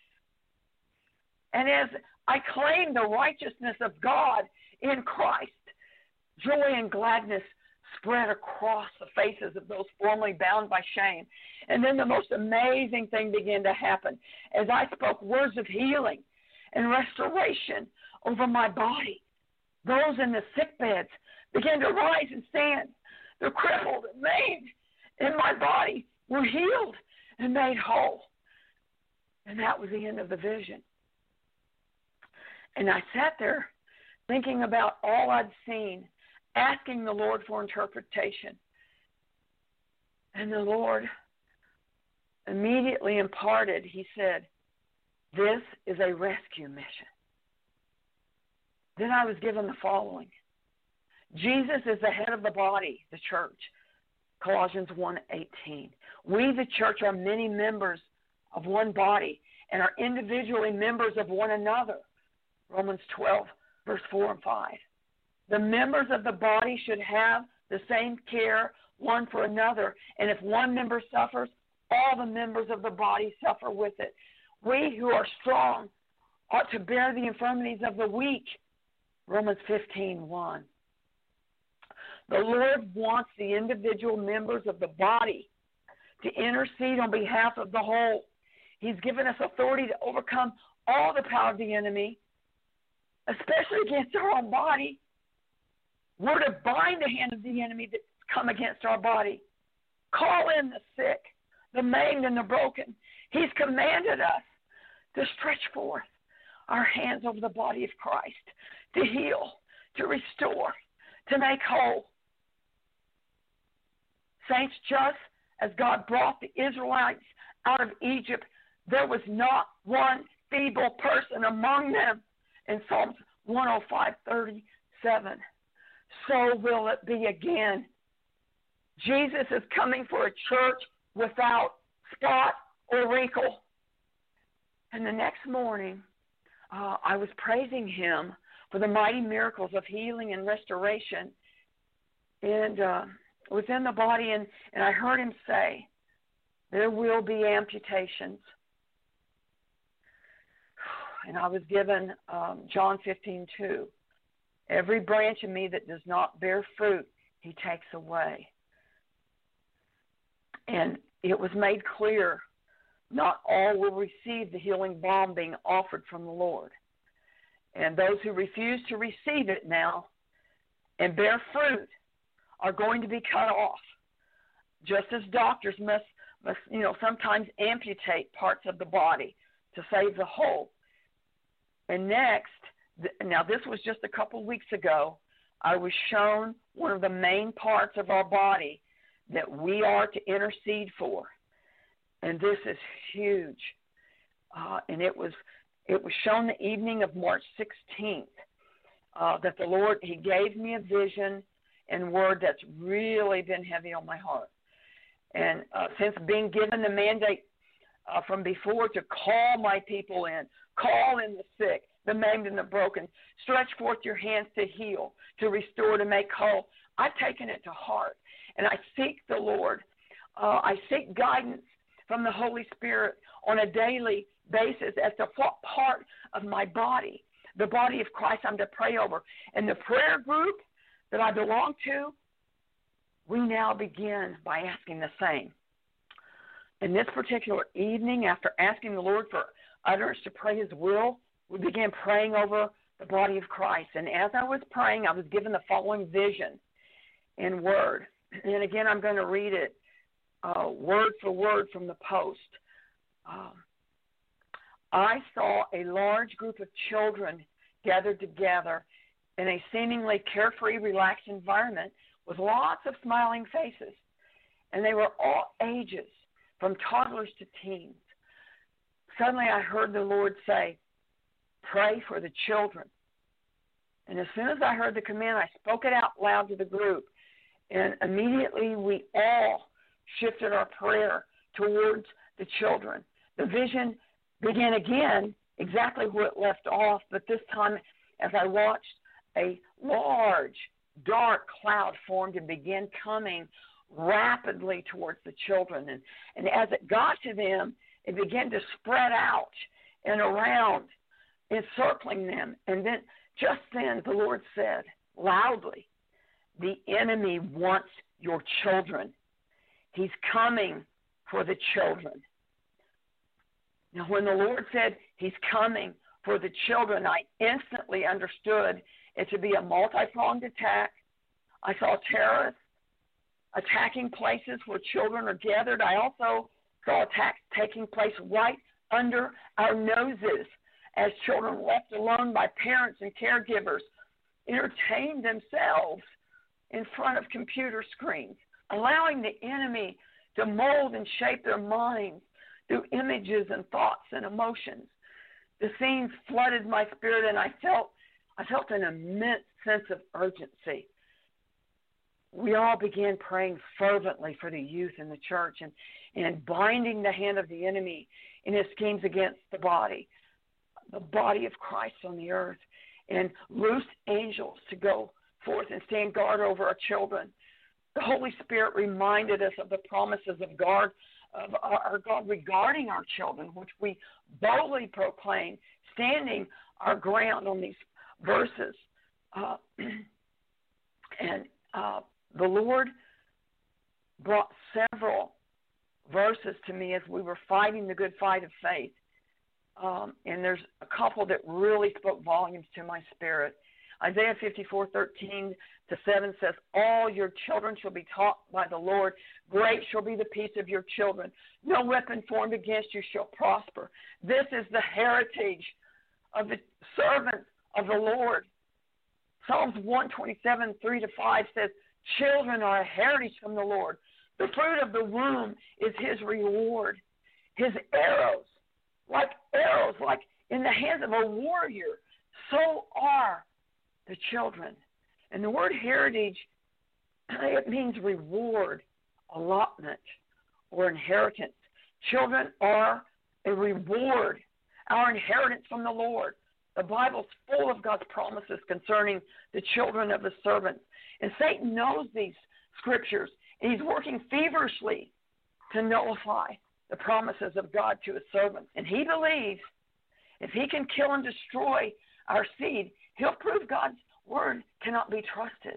And as I claimed the righteousness of God in Christ, joy and gladness spread across the faces of those formerly bound by shame. And then the most amazing thing began to happen as I spoke words of healing and restoration over my body. Those in the sick beds began to rise and stand. The crippled and maimed in my body were healed and made whole. And that was the end of the vision. And I sat there thinking about all I'd seen, asking the Lord for interpretation. And the Lord immediately imparted, he said, this is a rescue mission. Then I was given the following. Jesus is the head of the body, the church. Colossians one eighteen. We, the church, are many members of one body and are individually members of one another. Romans twelve, verse four and five. The members of the body should have the same care one for another. And if one member suffers, all the members of the body suffer with it. We who are strong ought to bear the infirmities of the weak. Romans fifteen, one. The Lord wants the individual members of the body to intercede on behalf of the whole. He's given us authority to overcome all the power of the enemy, especially against our own body. We're to bind the hand of the enemy that's come against our body. Call in the sick, the maimed, and the broken. He's commanded us to stretch forth our hands over the body of Christ, to heal, to restore, to make whole. Saints, just as God brought the Israelites out of Egypt, there was not one feeble person among them in Psalms one oh five, thirty-seven. So will it be again. Jesus is coming for a church without spot or wrinkle. And the next morning, uh, I was praising him for the mighty miracles of healing and restoration. And uh, within the body, and, and I heard him say, there will be amputations. And I was given um, John fifteen, two. Every branch in me that does not bear fruit, he takes away. And it was made clear, not all will receive the healing balm being offered from the Lord. And those who refuse to receive it now and bear fruit are going to be cut off. Just as doctors must, must, you know, sometimes amputate parts of the body to save the whole. And next, th- now this was just a couple weeks ago, I was shown one of the main parts of our body that we are to intercede for. And this is huge. Uh, and it was it was shown the evening of March sixteenth uh, that the Lord, he gave me a vision and word that's really been heavy on my heart. And uh, since being given the mandate uh, from before to call my people in, call in the sick, the maimed, and the broken, stretch forth your hands to heal, to restore, to make whole, I've taken it to heart. and I seek the Lord. Uh, I seek guidance from the Holy Spirit on a daily basis as to what part of my body, the body of Christ, I'm to pray over. And the prayer group that I belong to, we now begin by asking the same. In this particular evening, after asking the Lord for utterance to pray His will, we began praying over the body of Christ. And as I was praying, I was given the following vision in word. And again, I'm going to read it uh, word for word from the post. Um, I saw a large group of children gathered together in a seemingly carefree, relaxed environment with lots of smiling faces. And they were all ages, from toddlers to teens. Suddenly I heard the Lord say, pray for the children. And as soon as I heard the command, I spoke it out loud to the group. And immediately we all shifted our prayer towards the children. The vision began again exactly where it left off, but this time as I watched, a large, dark cloud formed and began coming rapidly towards the children. And, and as it got to them, it began to spread out and around, encircling them. And then, just then, the Lord said loudly, the enemy wants your children. He's coming for the children. Now, when the Lord said He's coming for the children, I instantly understood it to be a multi-pronged attack. I saw terrorists attacking places where children are gathered. I also saw attacks taking place right under our noses as children left alone by parents and caregivers entertained themselves in front of computer screens, allowing the enemy to mold and shape their minds through images and thoughts and emotions. The scenes flooded my spirit, and I felt I felt an immense sense of urgency. We all began praying fervently for the youth in the church and, and binding the hand of the enemy in his schemes against the body, the body of Christ on the earth, and loose angels to go forth and stand guard over our children. The Holy Spirit reminded us of the promises of God, of our God regarding our children, which we boldly proclaim, standing our ground on these verses. Uh, and uh, the Lord brought several verses to me as we were fighting the good fight of faith. Um, and there's a couple that really spoke volumes to my spirit. Isaiah fifty-four, thirteen to seven says, all your children shall be taught by the Lord. Great shall be the peace of your children. No weapon formed against you shall prosper. This is the heritage of the servants of the Lord. Psalms one twenty-seven, three to five says, children are a heritage from the Lord. The fruit of the womb is His reward. His arrows, like arrows, like in the hands of a warrior, so are the children. And the word heritage, it means reward, allotment, or inheritance. Children are a reward, our inheritance from the Lord. The Bible's full of God's promises concerning the children of His servants. And Satan knows these scriptures, and he's working feverishly to nullify the promises of God to His servants. And he believes if he can kill and destroy our seed, he'll prove God's word cannot be trusted.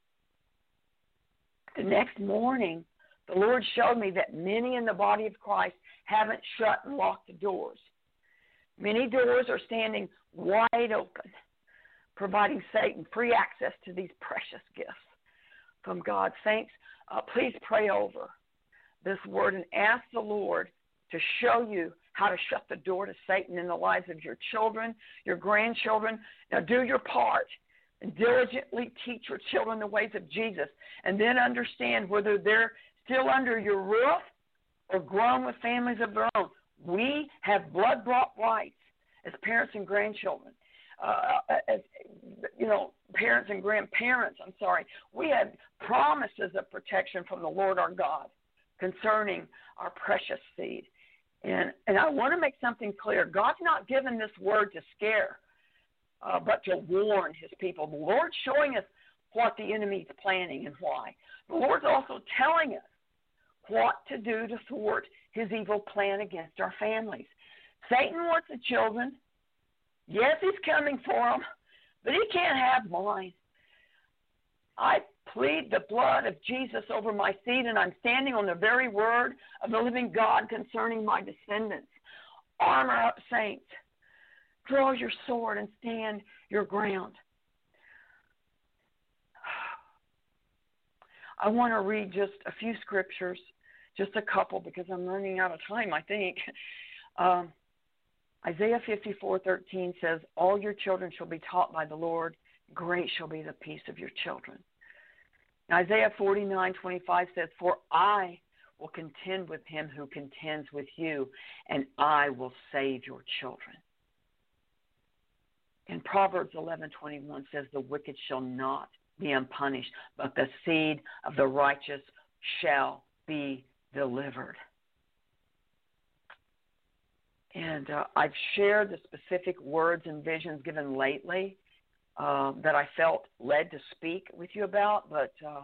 The next morning, the Lord showed me that many in the body of Christ haven't shut and locked the doors. Many doors are standing wide open, providing Satan free access to these precious gifts from God. Saints, uh, please pray over this word and ask the Lord to show you how to shut the door to Satan in the lives of your children, your grandchildren. Now do your part and diligently teach your children the ways of Jesus, and then understand whether they're still under your roof or grown with families of their own. We have blood-bought rights as parents and grandchildren. Uh, as, you know, parents and grandparents, I'm sorry. We have promises of protection from the Lord our God concerning our precious seed. And and I want to make something clear. God's not given this word to scare, uh, but to warn His people. The Lord's showing us what the enemy's planning and why. The Lord's also telling us what to do to thwart his evil plan against our families. Satan wants the children. Yes, he's coming for them, but he can't have mine. I plead the blood of Jesus over my seed, and I'm standing on the very word of the living God concerning my descendants. Armor up, saints. Draw your sword and stand your ground. I want to read just a few scriptures, just a couple, because I'm running out of time, I think. Um, Isaiah fifty-four thirteen says, all your children shall be taught by the Lord. Great shall be the peace of your children. Isaiah forty-nine twenty-five says, for I will contend with him who contends with you, and I will save your children. And Proverbs eleven twenty-one says, the wicked shall not be unpunished, but the seed of the righteous shall be delivered. And uh, I've shared the specific words and visions given lately uh, that I felt led to speak with you about, but uh,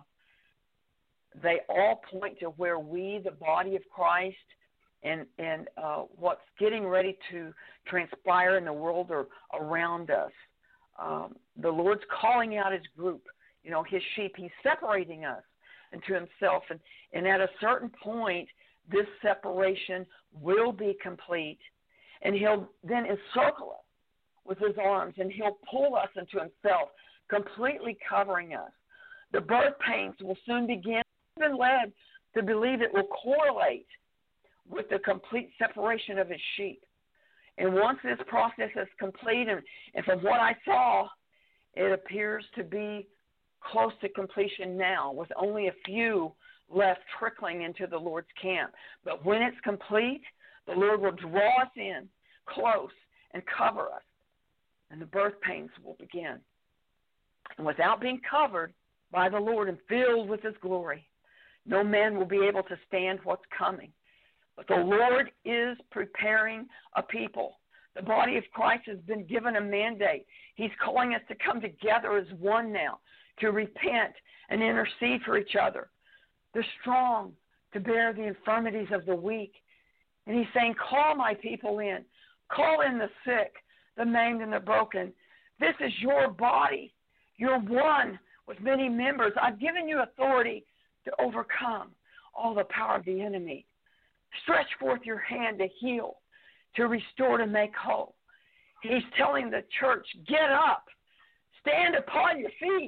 they all point to where we, the body of Christ, and, and uh, what's getting ready to transpire in the world or around us. Um, the Lord's calling out his group, you know, his sheep. He's separating us into himself. And, and at a certain point, this separation will be complete. And he'll then encircle us with his arms, and he'll pull us into himself, completely covering us. The birth pains will soon begin. I've been led to believe it will correlate with the complete separation of his sheep. And once this process is complete, and, and from what I saw, it appears to be close to completion now, with only a few left trickling into the Lord's camp. But when it's complete, the Lord will draw us in close and cover us, and the birth pains will begin. And without being covered by the Lord and filled with his glory, no man will be able to stand what's coming. But the Lord is preparing a people. The body of Christ has been given a mandate. He's calling us to come together as one now, to repent and intercede for each other. The strong to bear the infirmities of the weak. And he's saying, call my people in. Call in the sick, the maimed, and the broken. This is your body. You're one with many members. I've given you authority to overcome all the power of the enemy. Stretch forth your hand to heal, to restore, to make whole. He's telling the church, get up, stand upon your feet.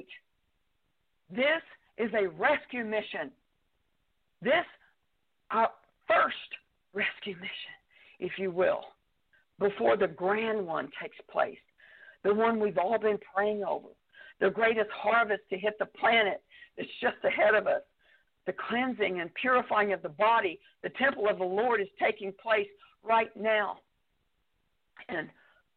This is a rescue mission. This, our first rescue mission, if you will, before the grand one takes place, the one we've all been praying over, the greatest harvest to hit the planet that's just ahead of us. The cleansing and purifying of the body, the temple of the Lord, is taking place right now. And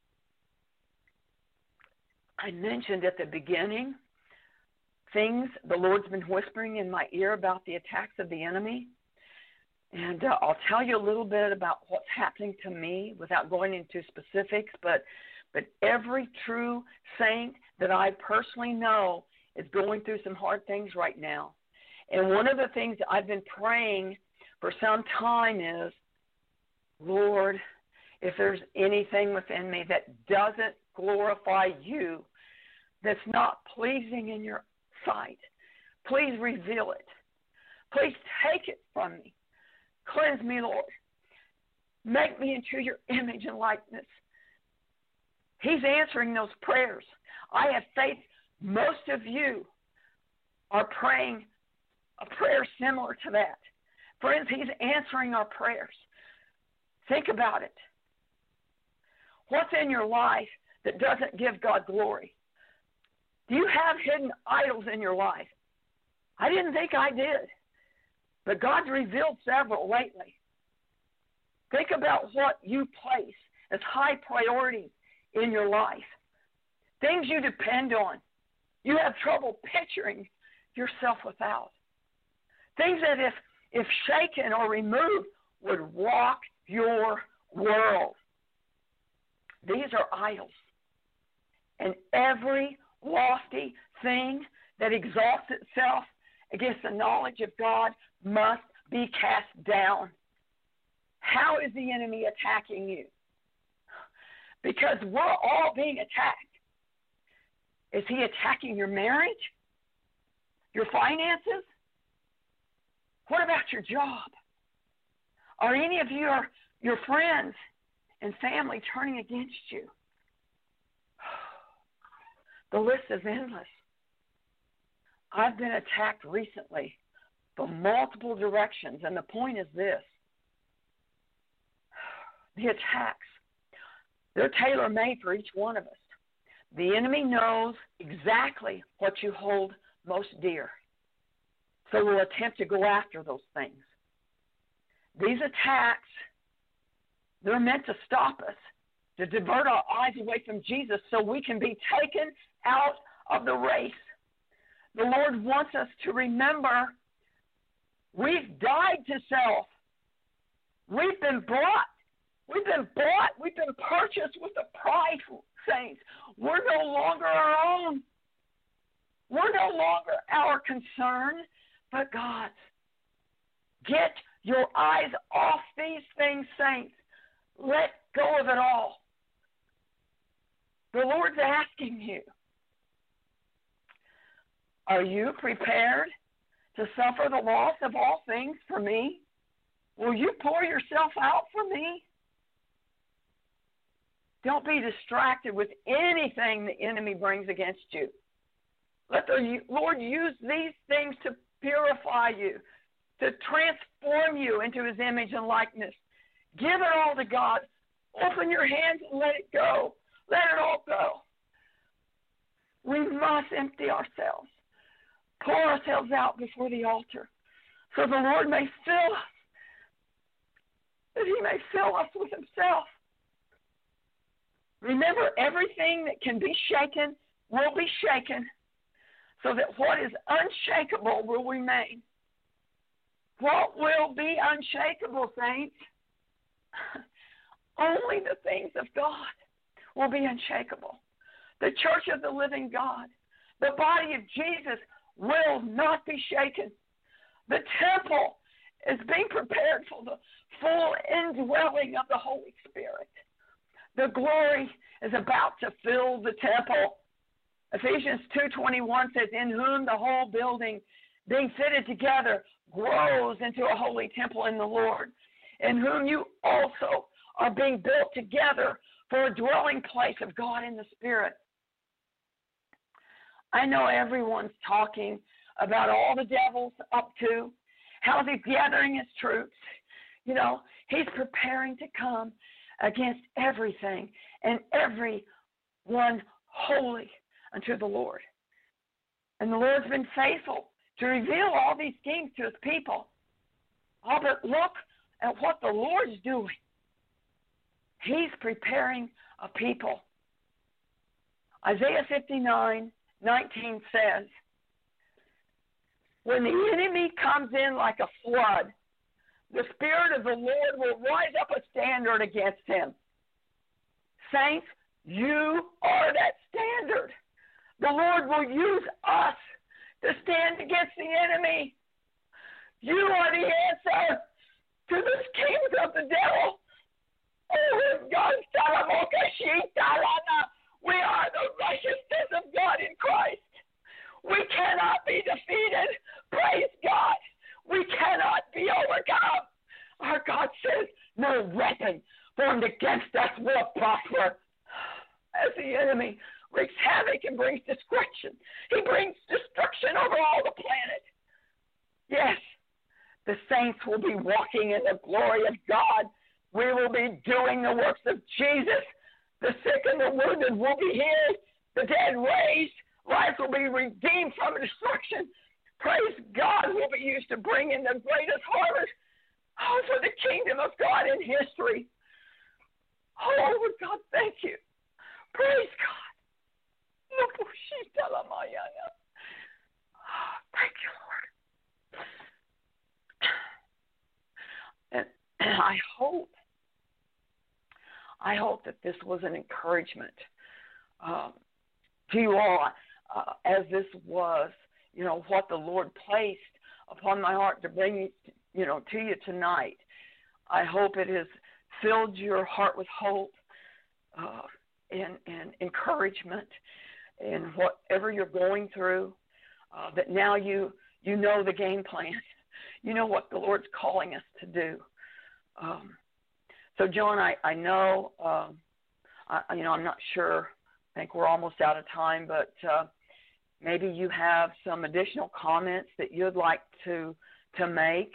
I mentioned at the beginning things the Lord's been whispering in my ear about the attacks of the enemy. And uh, I'll tell you a little bit about what's happening to me without going into specifics, but but every true saint that I personally know is going through some hard things right now. And one of the things that I've been praying for some time is, Lord, if there's anything within me that doesn't glorify you, that's not pleasing in your sight, please reveal it. Please take it from me. Cleanse me, Lord. Make me into your image and likeness. He's answering those prayers. I have faith most of you are praying a prayer similar to that. Friends, he's answering our prayers. Think about it. What's in your life that doesn't give God glory? Do you have hidden idols in your life? I didn't think I did, but God's revealed several lately. Think about what you place as high priorities in your life. Things you depend on. You have trouble picturing yourself without. Things that if, if shaken or removed would rock your world. These are idols. And every lofty thing that exalts itself against the knowledge of God must be cast down. How is the enemy attacking you? Because we're all being attacked. Is he attacking your marriage? Your finances? What about your job? Are any of your, your friends and family turning against you? The list is endless. I've been attacked recently from multiple directions, and the point is this. The attacks, they're tailor-made for each one of us. The enemy knows exactly what you hold most dear, so we'll attempt to go after those things. These attacks, they're meant to stop us, to divert our eyes away from Jesus so we can be taken out of the race. The Lord wants us to remember we've died to self. We've been bought. We've been bought. We've been purchased with a price, saints. We're no longer our own. We're no longer our concern, but God's. Get your eyes off these things, saints. Let go of it all. The Lord's asking you, are you prepared to suffer the loss of all things for me? Will you pour yourself out for me? Don't be distracted with anything the enemy brings against you. Let the Lord use these things to purify you, to transform you into his image and likeness. Give it all to God. Open your hands and let it go. Let it all go. We must empty ourselves. Pour ourselves out before the altar so the Lord may fill us, that he may fill us with himself. Remember, everything that can be shaken will be shaken so that what is unshakable will remain. What will be unshakable, saints? Only the things of God will be unshakable. The church of the living God, the body of Jesus, will not be shaken. The temple is being prepared for the full indwelling of the Holy Spirit. The glory is about to fill the temple. Ephesians two twenty-one says, in whom the whole building being fitted together grows into a holy temple in the Lord, in whom you also are being built together for a dwelling place of God in the Spirit. I know everyone's talking about all the devil's up to, how he's gathering his troops. You know, he's preparing to come against everything and everyone holy unto the Lord. And the Lord's been faithful to reveal all these schemes to his people. Oh, but look at what the Lord's doing. He's preparing a people. Isaiah fifty-nine nineteen says, when the enemy comes in like a flood, the Spirit of the Lord will rise up a standard against him. Saints, you are that standard. The Lord will use us to stand against the enemy. You are the answer to the schemes of the devil. We are the righteousness of God in Christ. We cannot be defeated. Praise God. We cannot be overcome. Our God says, no weapon formed against us will prosper. As the enemy wreaks havoc and brings destruction, he brings destruction over all the planet. Yes, the saints will be walking in the glory of God. We will be doing the works of Jesus. The sick and the wounded will be healed. The dead raised. Lives will be redeemed from destruction. Praise God will be used to bring in the greatest harvest. Oh, for the kingdom of God in history. Oh, God, thank you. Praise God. Thank you, Lord. And I hope, I hope that this was an encouragement um, to you all, uh, as this was you know, what the Lord placed upon my heart to bring, you know, to you tonight. I hope it has filled your heart with hope uh, and, and encouragement in whatever you're going through, uh, that now you, you know the game plan. You know what the Lord's calling us to do. Um, so, John, I, I know, um, I, you know, I'm not sure. I think we're almost out of time, but uh, maybe you have some additional comments that you'd like to to make.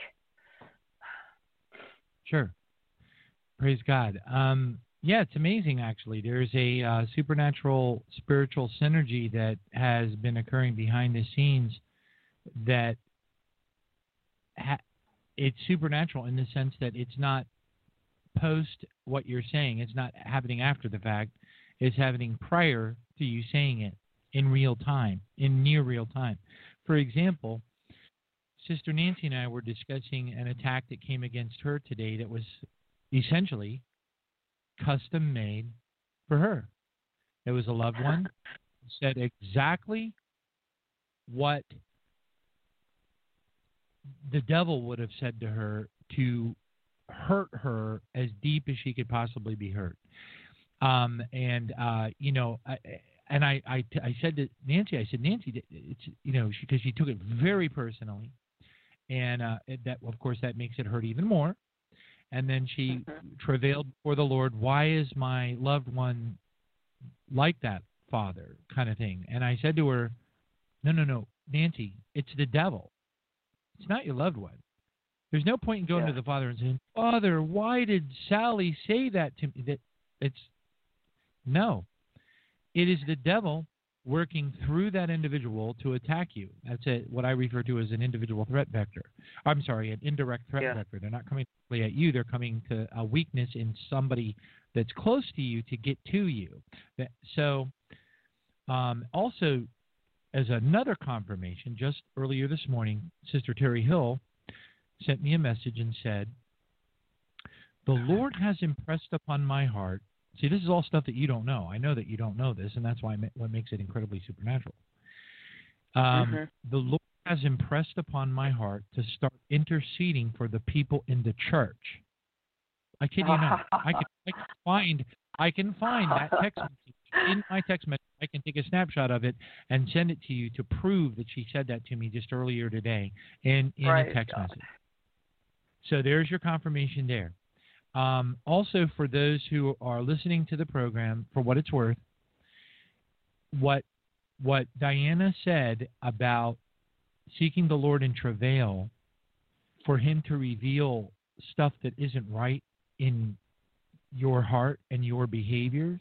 Sure. Praise God. Um, yeah, it's amazing, actually. There's a uh, supernatural spiritual synergy that has been occurring behind the scenes that ha- it's supernatural in the sense that it's not post what you're saying. It's not happening after the fact. It's happening prior to you saying it in real time, in near real time. For example, Sister Nancy and I were discussing an attack that came against her today that was essentially custom made for her. It was a loved one who said exactly what the devil would have said to her to hurt her as deep as she could possibly be hurt. Um, and, uh, you know, I, and I, I, I said to Nancy, I said, Nancy, it's, you know, because she, she took it very personally. And uh, that, of course, that makes it hurt even more. And then she mm-hmm. travailed before the Lord, why is my loved one like that, Father, kind of thing. And I said to her, no, no, no, Nancy, it's the devil. It's not your loved one. There's no point in going yeah. to the Father and saying, Father, why did Sally say that to me? That it's no. It is the devil working through that individual to attack you. That's a, what I refer to as an individual threat vector. I'm sorry, an indirect threat yeah. vector. They're not coming at you. They're coming to a weakness in somebody that's close to you to get to you. So um, also, as another confirmation, just earlier this morning, Sister Terry Hill sent me a message and said, the Lord has impressed upon my heart. See, this is all stuff that you don't know. I know that you don't know this, and that's why what makes it incredibly supernatural. Um, mm-hmm. The Lord has impressed upon my heart to start interceding for the people in the church. I kid you not. I can, I can find I can find that text message in my text message. I can take a snapshot of it and send it to you to prove that she said that to me just earlier today in, in right, a text God. message. So there's your confirmation there. Um, also, for those who are listening to the program, for what it's worth, what what Diana said about seeking the Lord in travail for Him to reveal stuff that isn't right in your heart and your behaviors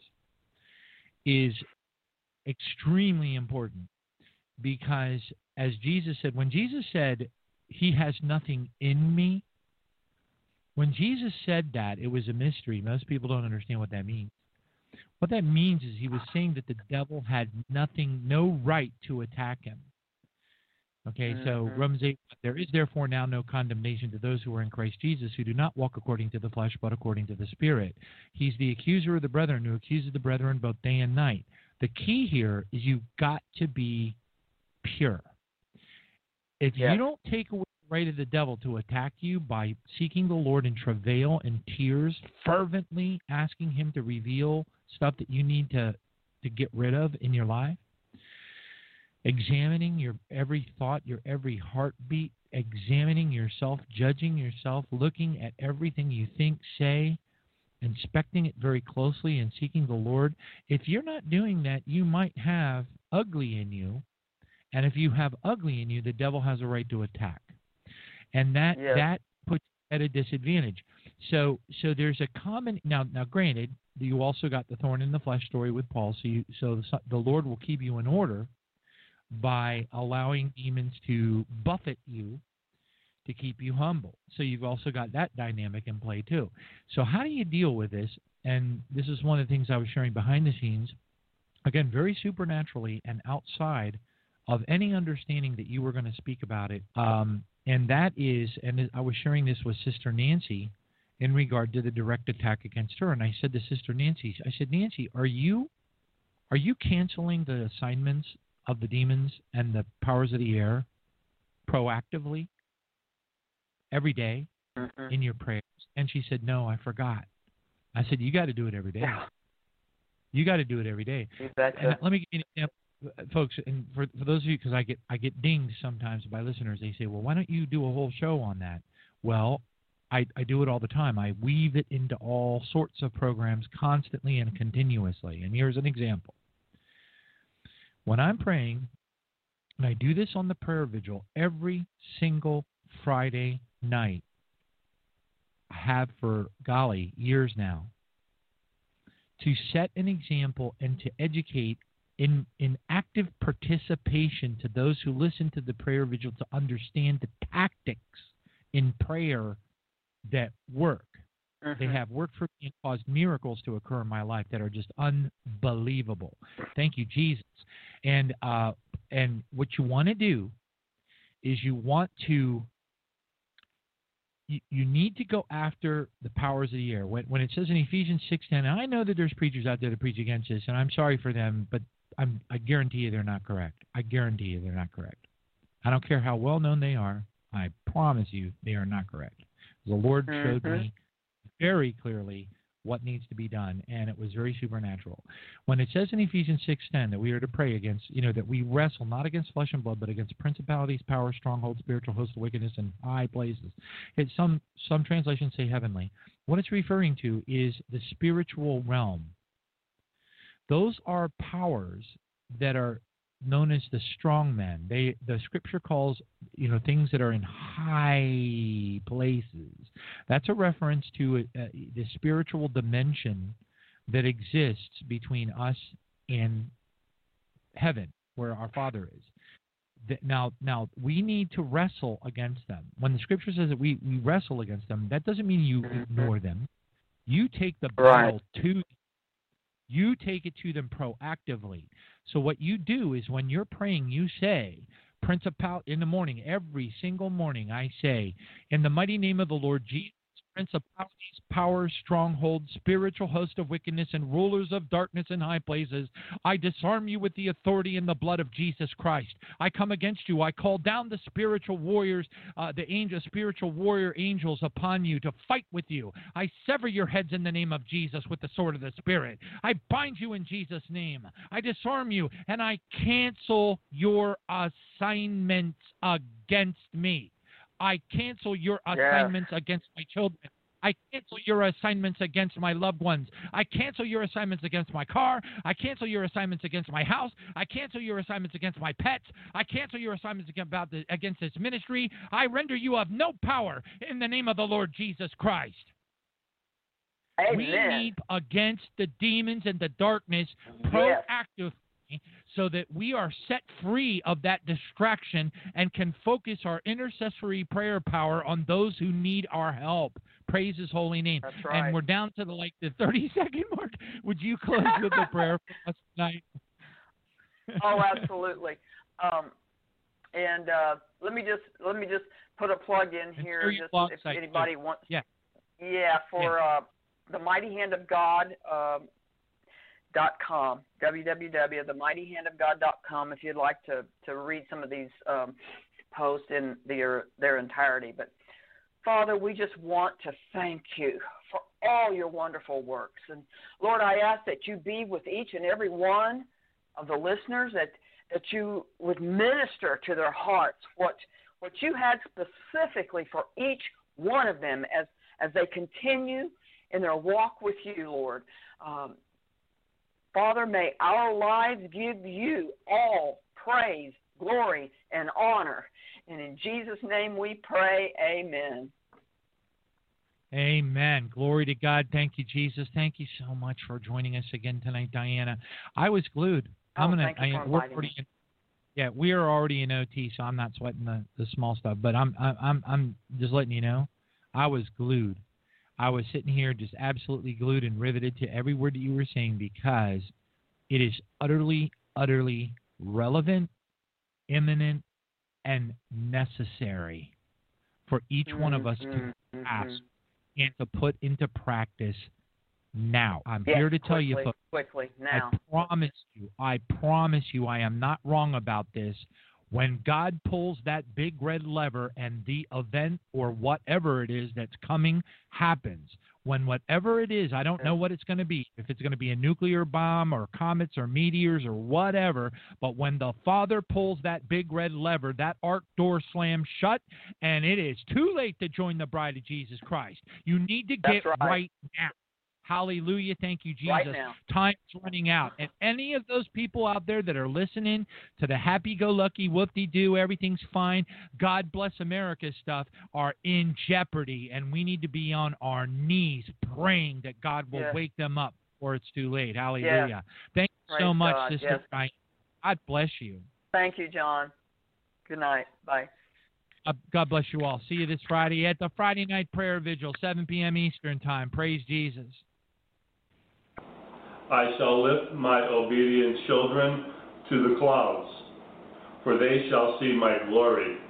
is extremely important, because as Jesus said, when Jesus said, He has nothing in me, when Jesus said that, it was a mystery. Most people don't understand what that means. What that means is He was saying that the devil had nothing, no right to attack Him. Okay, mm-hmm. So Romans eight, there is therefore now no condemnation to those who are in Christ Jesus, who do not walk according to the flesh, but according to the Spirit. He's the accuser of the brethren, who accuses the brethren both day and night. The key here is you've got to be pure. If yes. you don't take away the right of the devil to attack you by seeking the Lord in travail and tears, fervently asking Him to reveal stuff that you need to, to get rid of in your life, examining your every thought, your every heartbeat, examining yourself, judging yourself, looking at everything you think, say, inspecting it very closely and seeking the Lord. If you're not doing that, you might have ugly in you. And if you have ugly in you, the devil has a right to attack. And that yes. that puts you at a disadvantage. So so there's a common now now granted, you also got the thorn in the flesh story with Paul, so you, so the, the Lord will keep you in order by allowing demons to buffet you to keep you humble. So you've also got that dynamic in play too. So how do you deal with this? And this is one of the things I was sharing behind the scenes, again, very supernaturally and outside of any understanding that you were going to speak about it. Um, and that is, and I was sharing this with Sister Nancy in regard to the direct attack against her. And I said to Sister Nancy, I said, Nancy, are you are you canceling the assignments of the demons and the powers of the air proactively every day mm-hmm. in your prayers? And she said, no, I forgot. I said, you got to do it every day. Yeah. You got to do it every day. You betcha. And let me give you an example, folks, and for, for those of you, because I get, I get dinged sometimes by listeners, they say, well, why don't you do a whole show on that? Well, I, I do it all the time. I weave it into all sorts of programs constantly and continuously. And here's an example. When I'm praying, and I do this on the prayer vigil every single Friday night, I have for, golly, years now, to set an example and to educate in, in active participation to those who listen to the prayer vigil to understand the tactics in prayer that work. Mm-hmm. They have worked for me and caused miracles to occur in my life that are just unbelievable. Thank you, Jesus. And uh, and what you want to do is you want to You, you need to go after the powers of the air. When, when it says in Ephesians six ten, and I know that there's preachers out there that preach against this, and I'm sorry for them, but I'm, I guarantee you they're not correct. I guarantee you they're not correct. I don't care how well-known they are. I promise you they are not correct. The Lord mm-hmm. showed me very clearly what needs to be done, and it was very supernatural. When it says in Ephesians six ten that we are to pray against, you know, that we wrestle not against flesh and blood, but against principalities, powers, strongholds, spiritual hosts of wickedness in high places. It, some, some translations say heavenly. What it's referring to is the spiritual realm. Those are powers that are known as the strong men. They, the scripture calls, you know, things that are in high places. That's a reference to uh, the spiritual dimension that exists between us and heaven, where our Father is. Now, now we need to wrestle against them. When the scripture says that we, we wrestle against them, that doesn't mean you ignore them. You take the battle Right. to them. You take it to them proactively. So what you do is when you're praying, you say, principal in the morning, every single morning, I say, in the mighty name of the Lord Jesus, principalities, powers, strongholds, spiritual host of wickedness, and rulers of darkness in high places, I disarm you with the authority in the blood of Jesus Christ. I come against you. I call down the spiritual warriors, uh, the angel, spiritual warrior angels upon you to fight with you. I sever your heads in the name of Jesus with the sword of the Spirit. I bind you in Jesus' name. I disarm you, and I cancel your assignments against me. I cancel your assignments yeah. against my children. I cancel your assignments against my loved ones. I cancel your assignments against my car. I cancel your assignments against my house. I cancel your assignments against my pets. I cancel your assignments about the, against this ministry. I render you of no power in the name of the Lord Jesus Christ. Amen. We need against the demons and the darkness yes. proactively, so that we are set free of that distraction and can focus our intercessory prayer power on those who need our help. Praise his holy name. That's right. And we're down to the like the thirty second mark. Would you close with a prayer for us tonight? Oh, absolutely. Um, and uh, let me just let me just put a plug in here. Just if anybody too. wants, yeah, yeah, for yeah. Uh, the Mighty Hand of God. Um, Dot com, w w w dot the mighty hand of god dot com, if you'd like to, to read some of these um, posts in their, their entirety. But, Father, we just want to thank you for all your wonderful works. And, Lord, I ask that you be with each and every one of the listeners, that, that you would minister to their hearts what, what you had specifically for each one of them as, as they continue in their walk with you, Lord. Um, Father, may our lives give you all praise, glory, and honor. And in Jesus' name we pray, amen. Amen. Glory to God. Thank you, Jesus. Thank you so much for joining us again tonight, Diana. I was glued. Oh, I'm gonna, thank you I, for we're inviting already me. in, yeah, we are already in O T, so I'm not sweating the, the small stuff. But I'm I'm I'm just letting you know, I was glued. I was sitting here just absolutely glued and riveted to every word that you were saying, because it is utterly, utterly relevant, imminent, and necessary for each mm-hmm. one of us to mm-hmm. ask and to put into practice now. I'm Yes, here to tell quickly, you, folks. Quickly, now. I promise you, I promise you, I am not wrong about this. When God pulls that big red lever and the event or whatever it is that's coming happens, when whatever it is, I don't know what it's going to be, if it's going to be a nuclear bomb or comets or meteors or whatever, but when the Father pulls that big red lever, that ark door slams shut, and it is too late to join the bride of Jesus Christ. You need to get That's right. right now. Hallelujah. Thank you, Jesus. Right now. Time's running out. And any of those people out there that are listening to the happy-go-lucky, whoop-de-doo, everything's fine, God bless America stuff are in jeopardy. And we need to be on our knees praying that God will yes. wake them up before it's too late. Hallelujah. Yes. Thank you Praise so much, God. Sister Yes. Diane. God bless you. Thank you, John. Good night. Bye. Uh, God bless you all. See you this Friday at the Friday Night Prayer Vigil, seven p.m. Eastern Time. Praise Jesus. I shall lift my obedient children to the clouds, for they shall see my glory.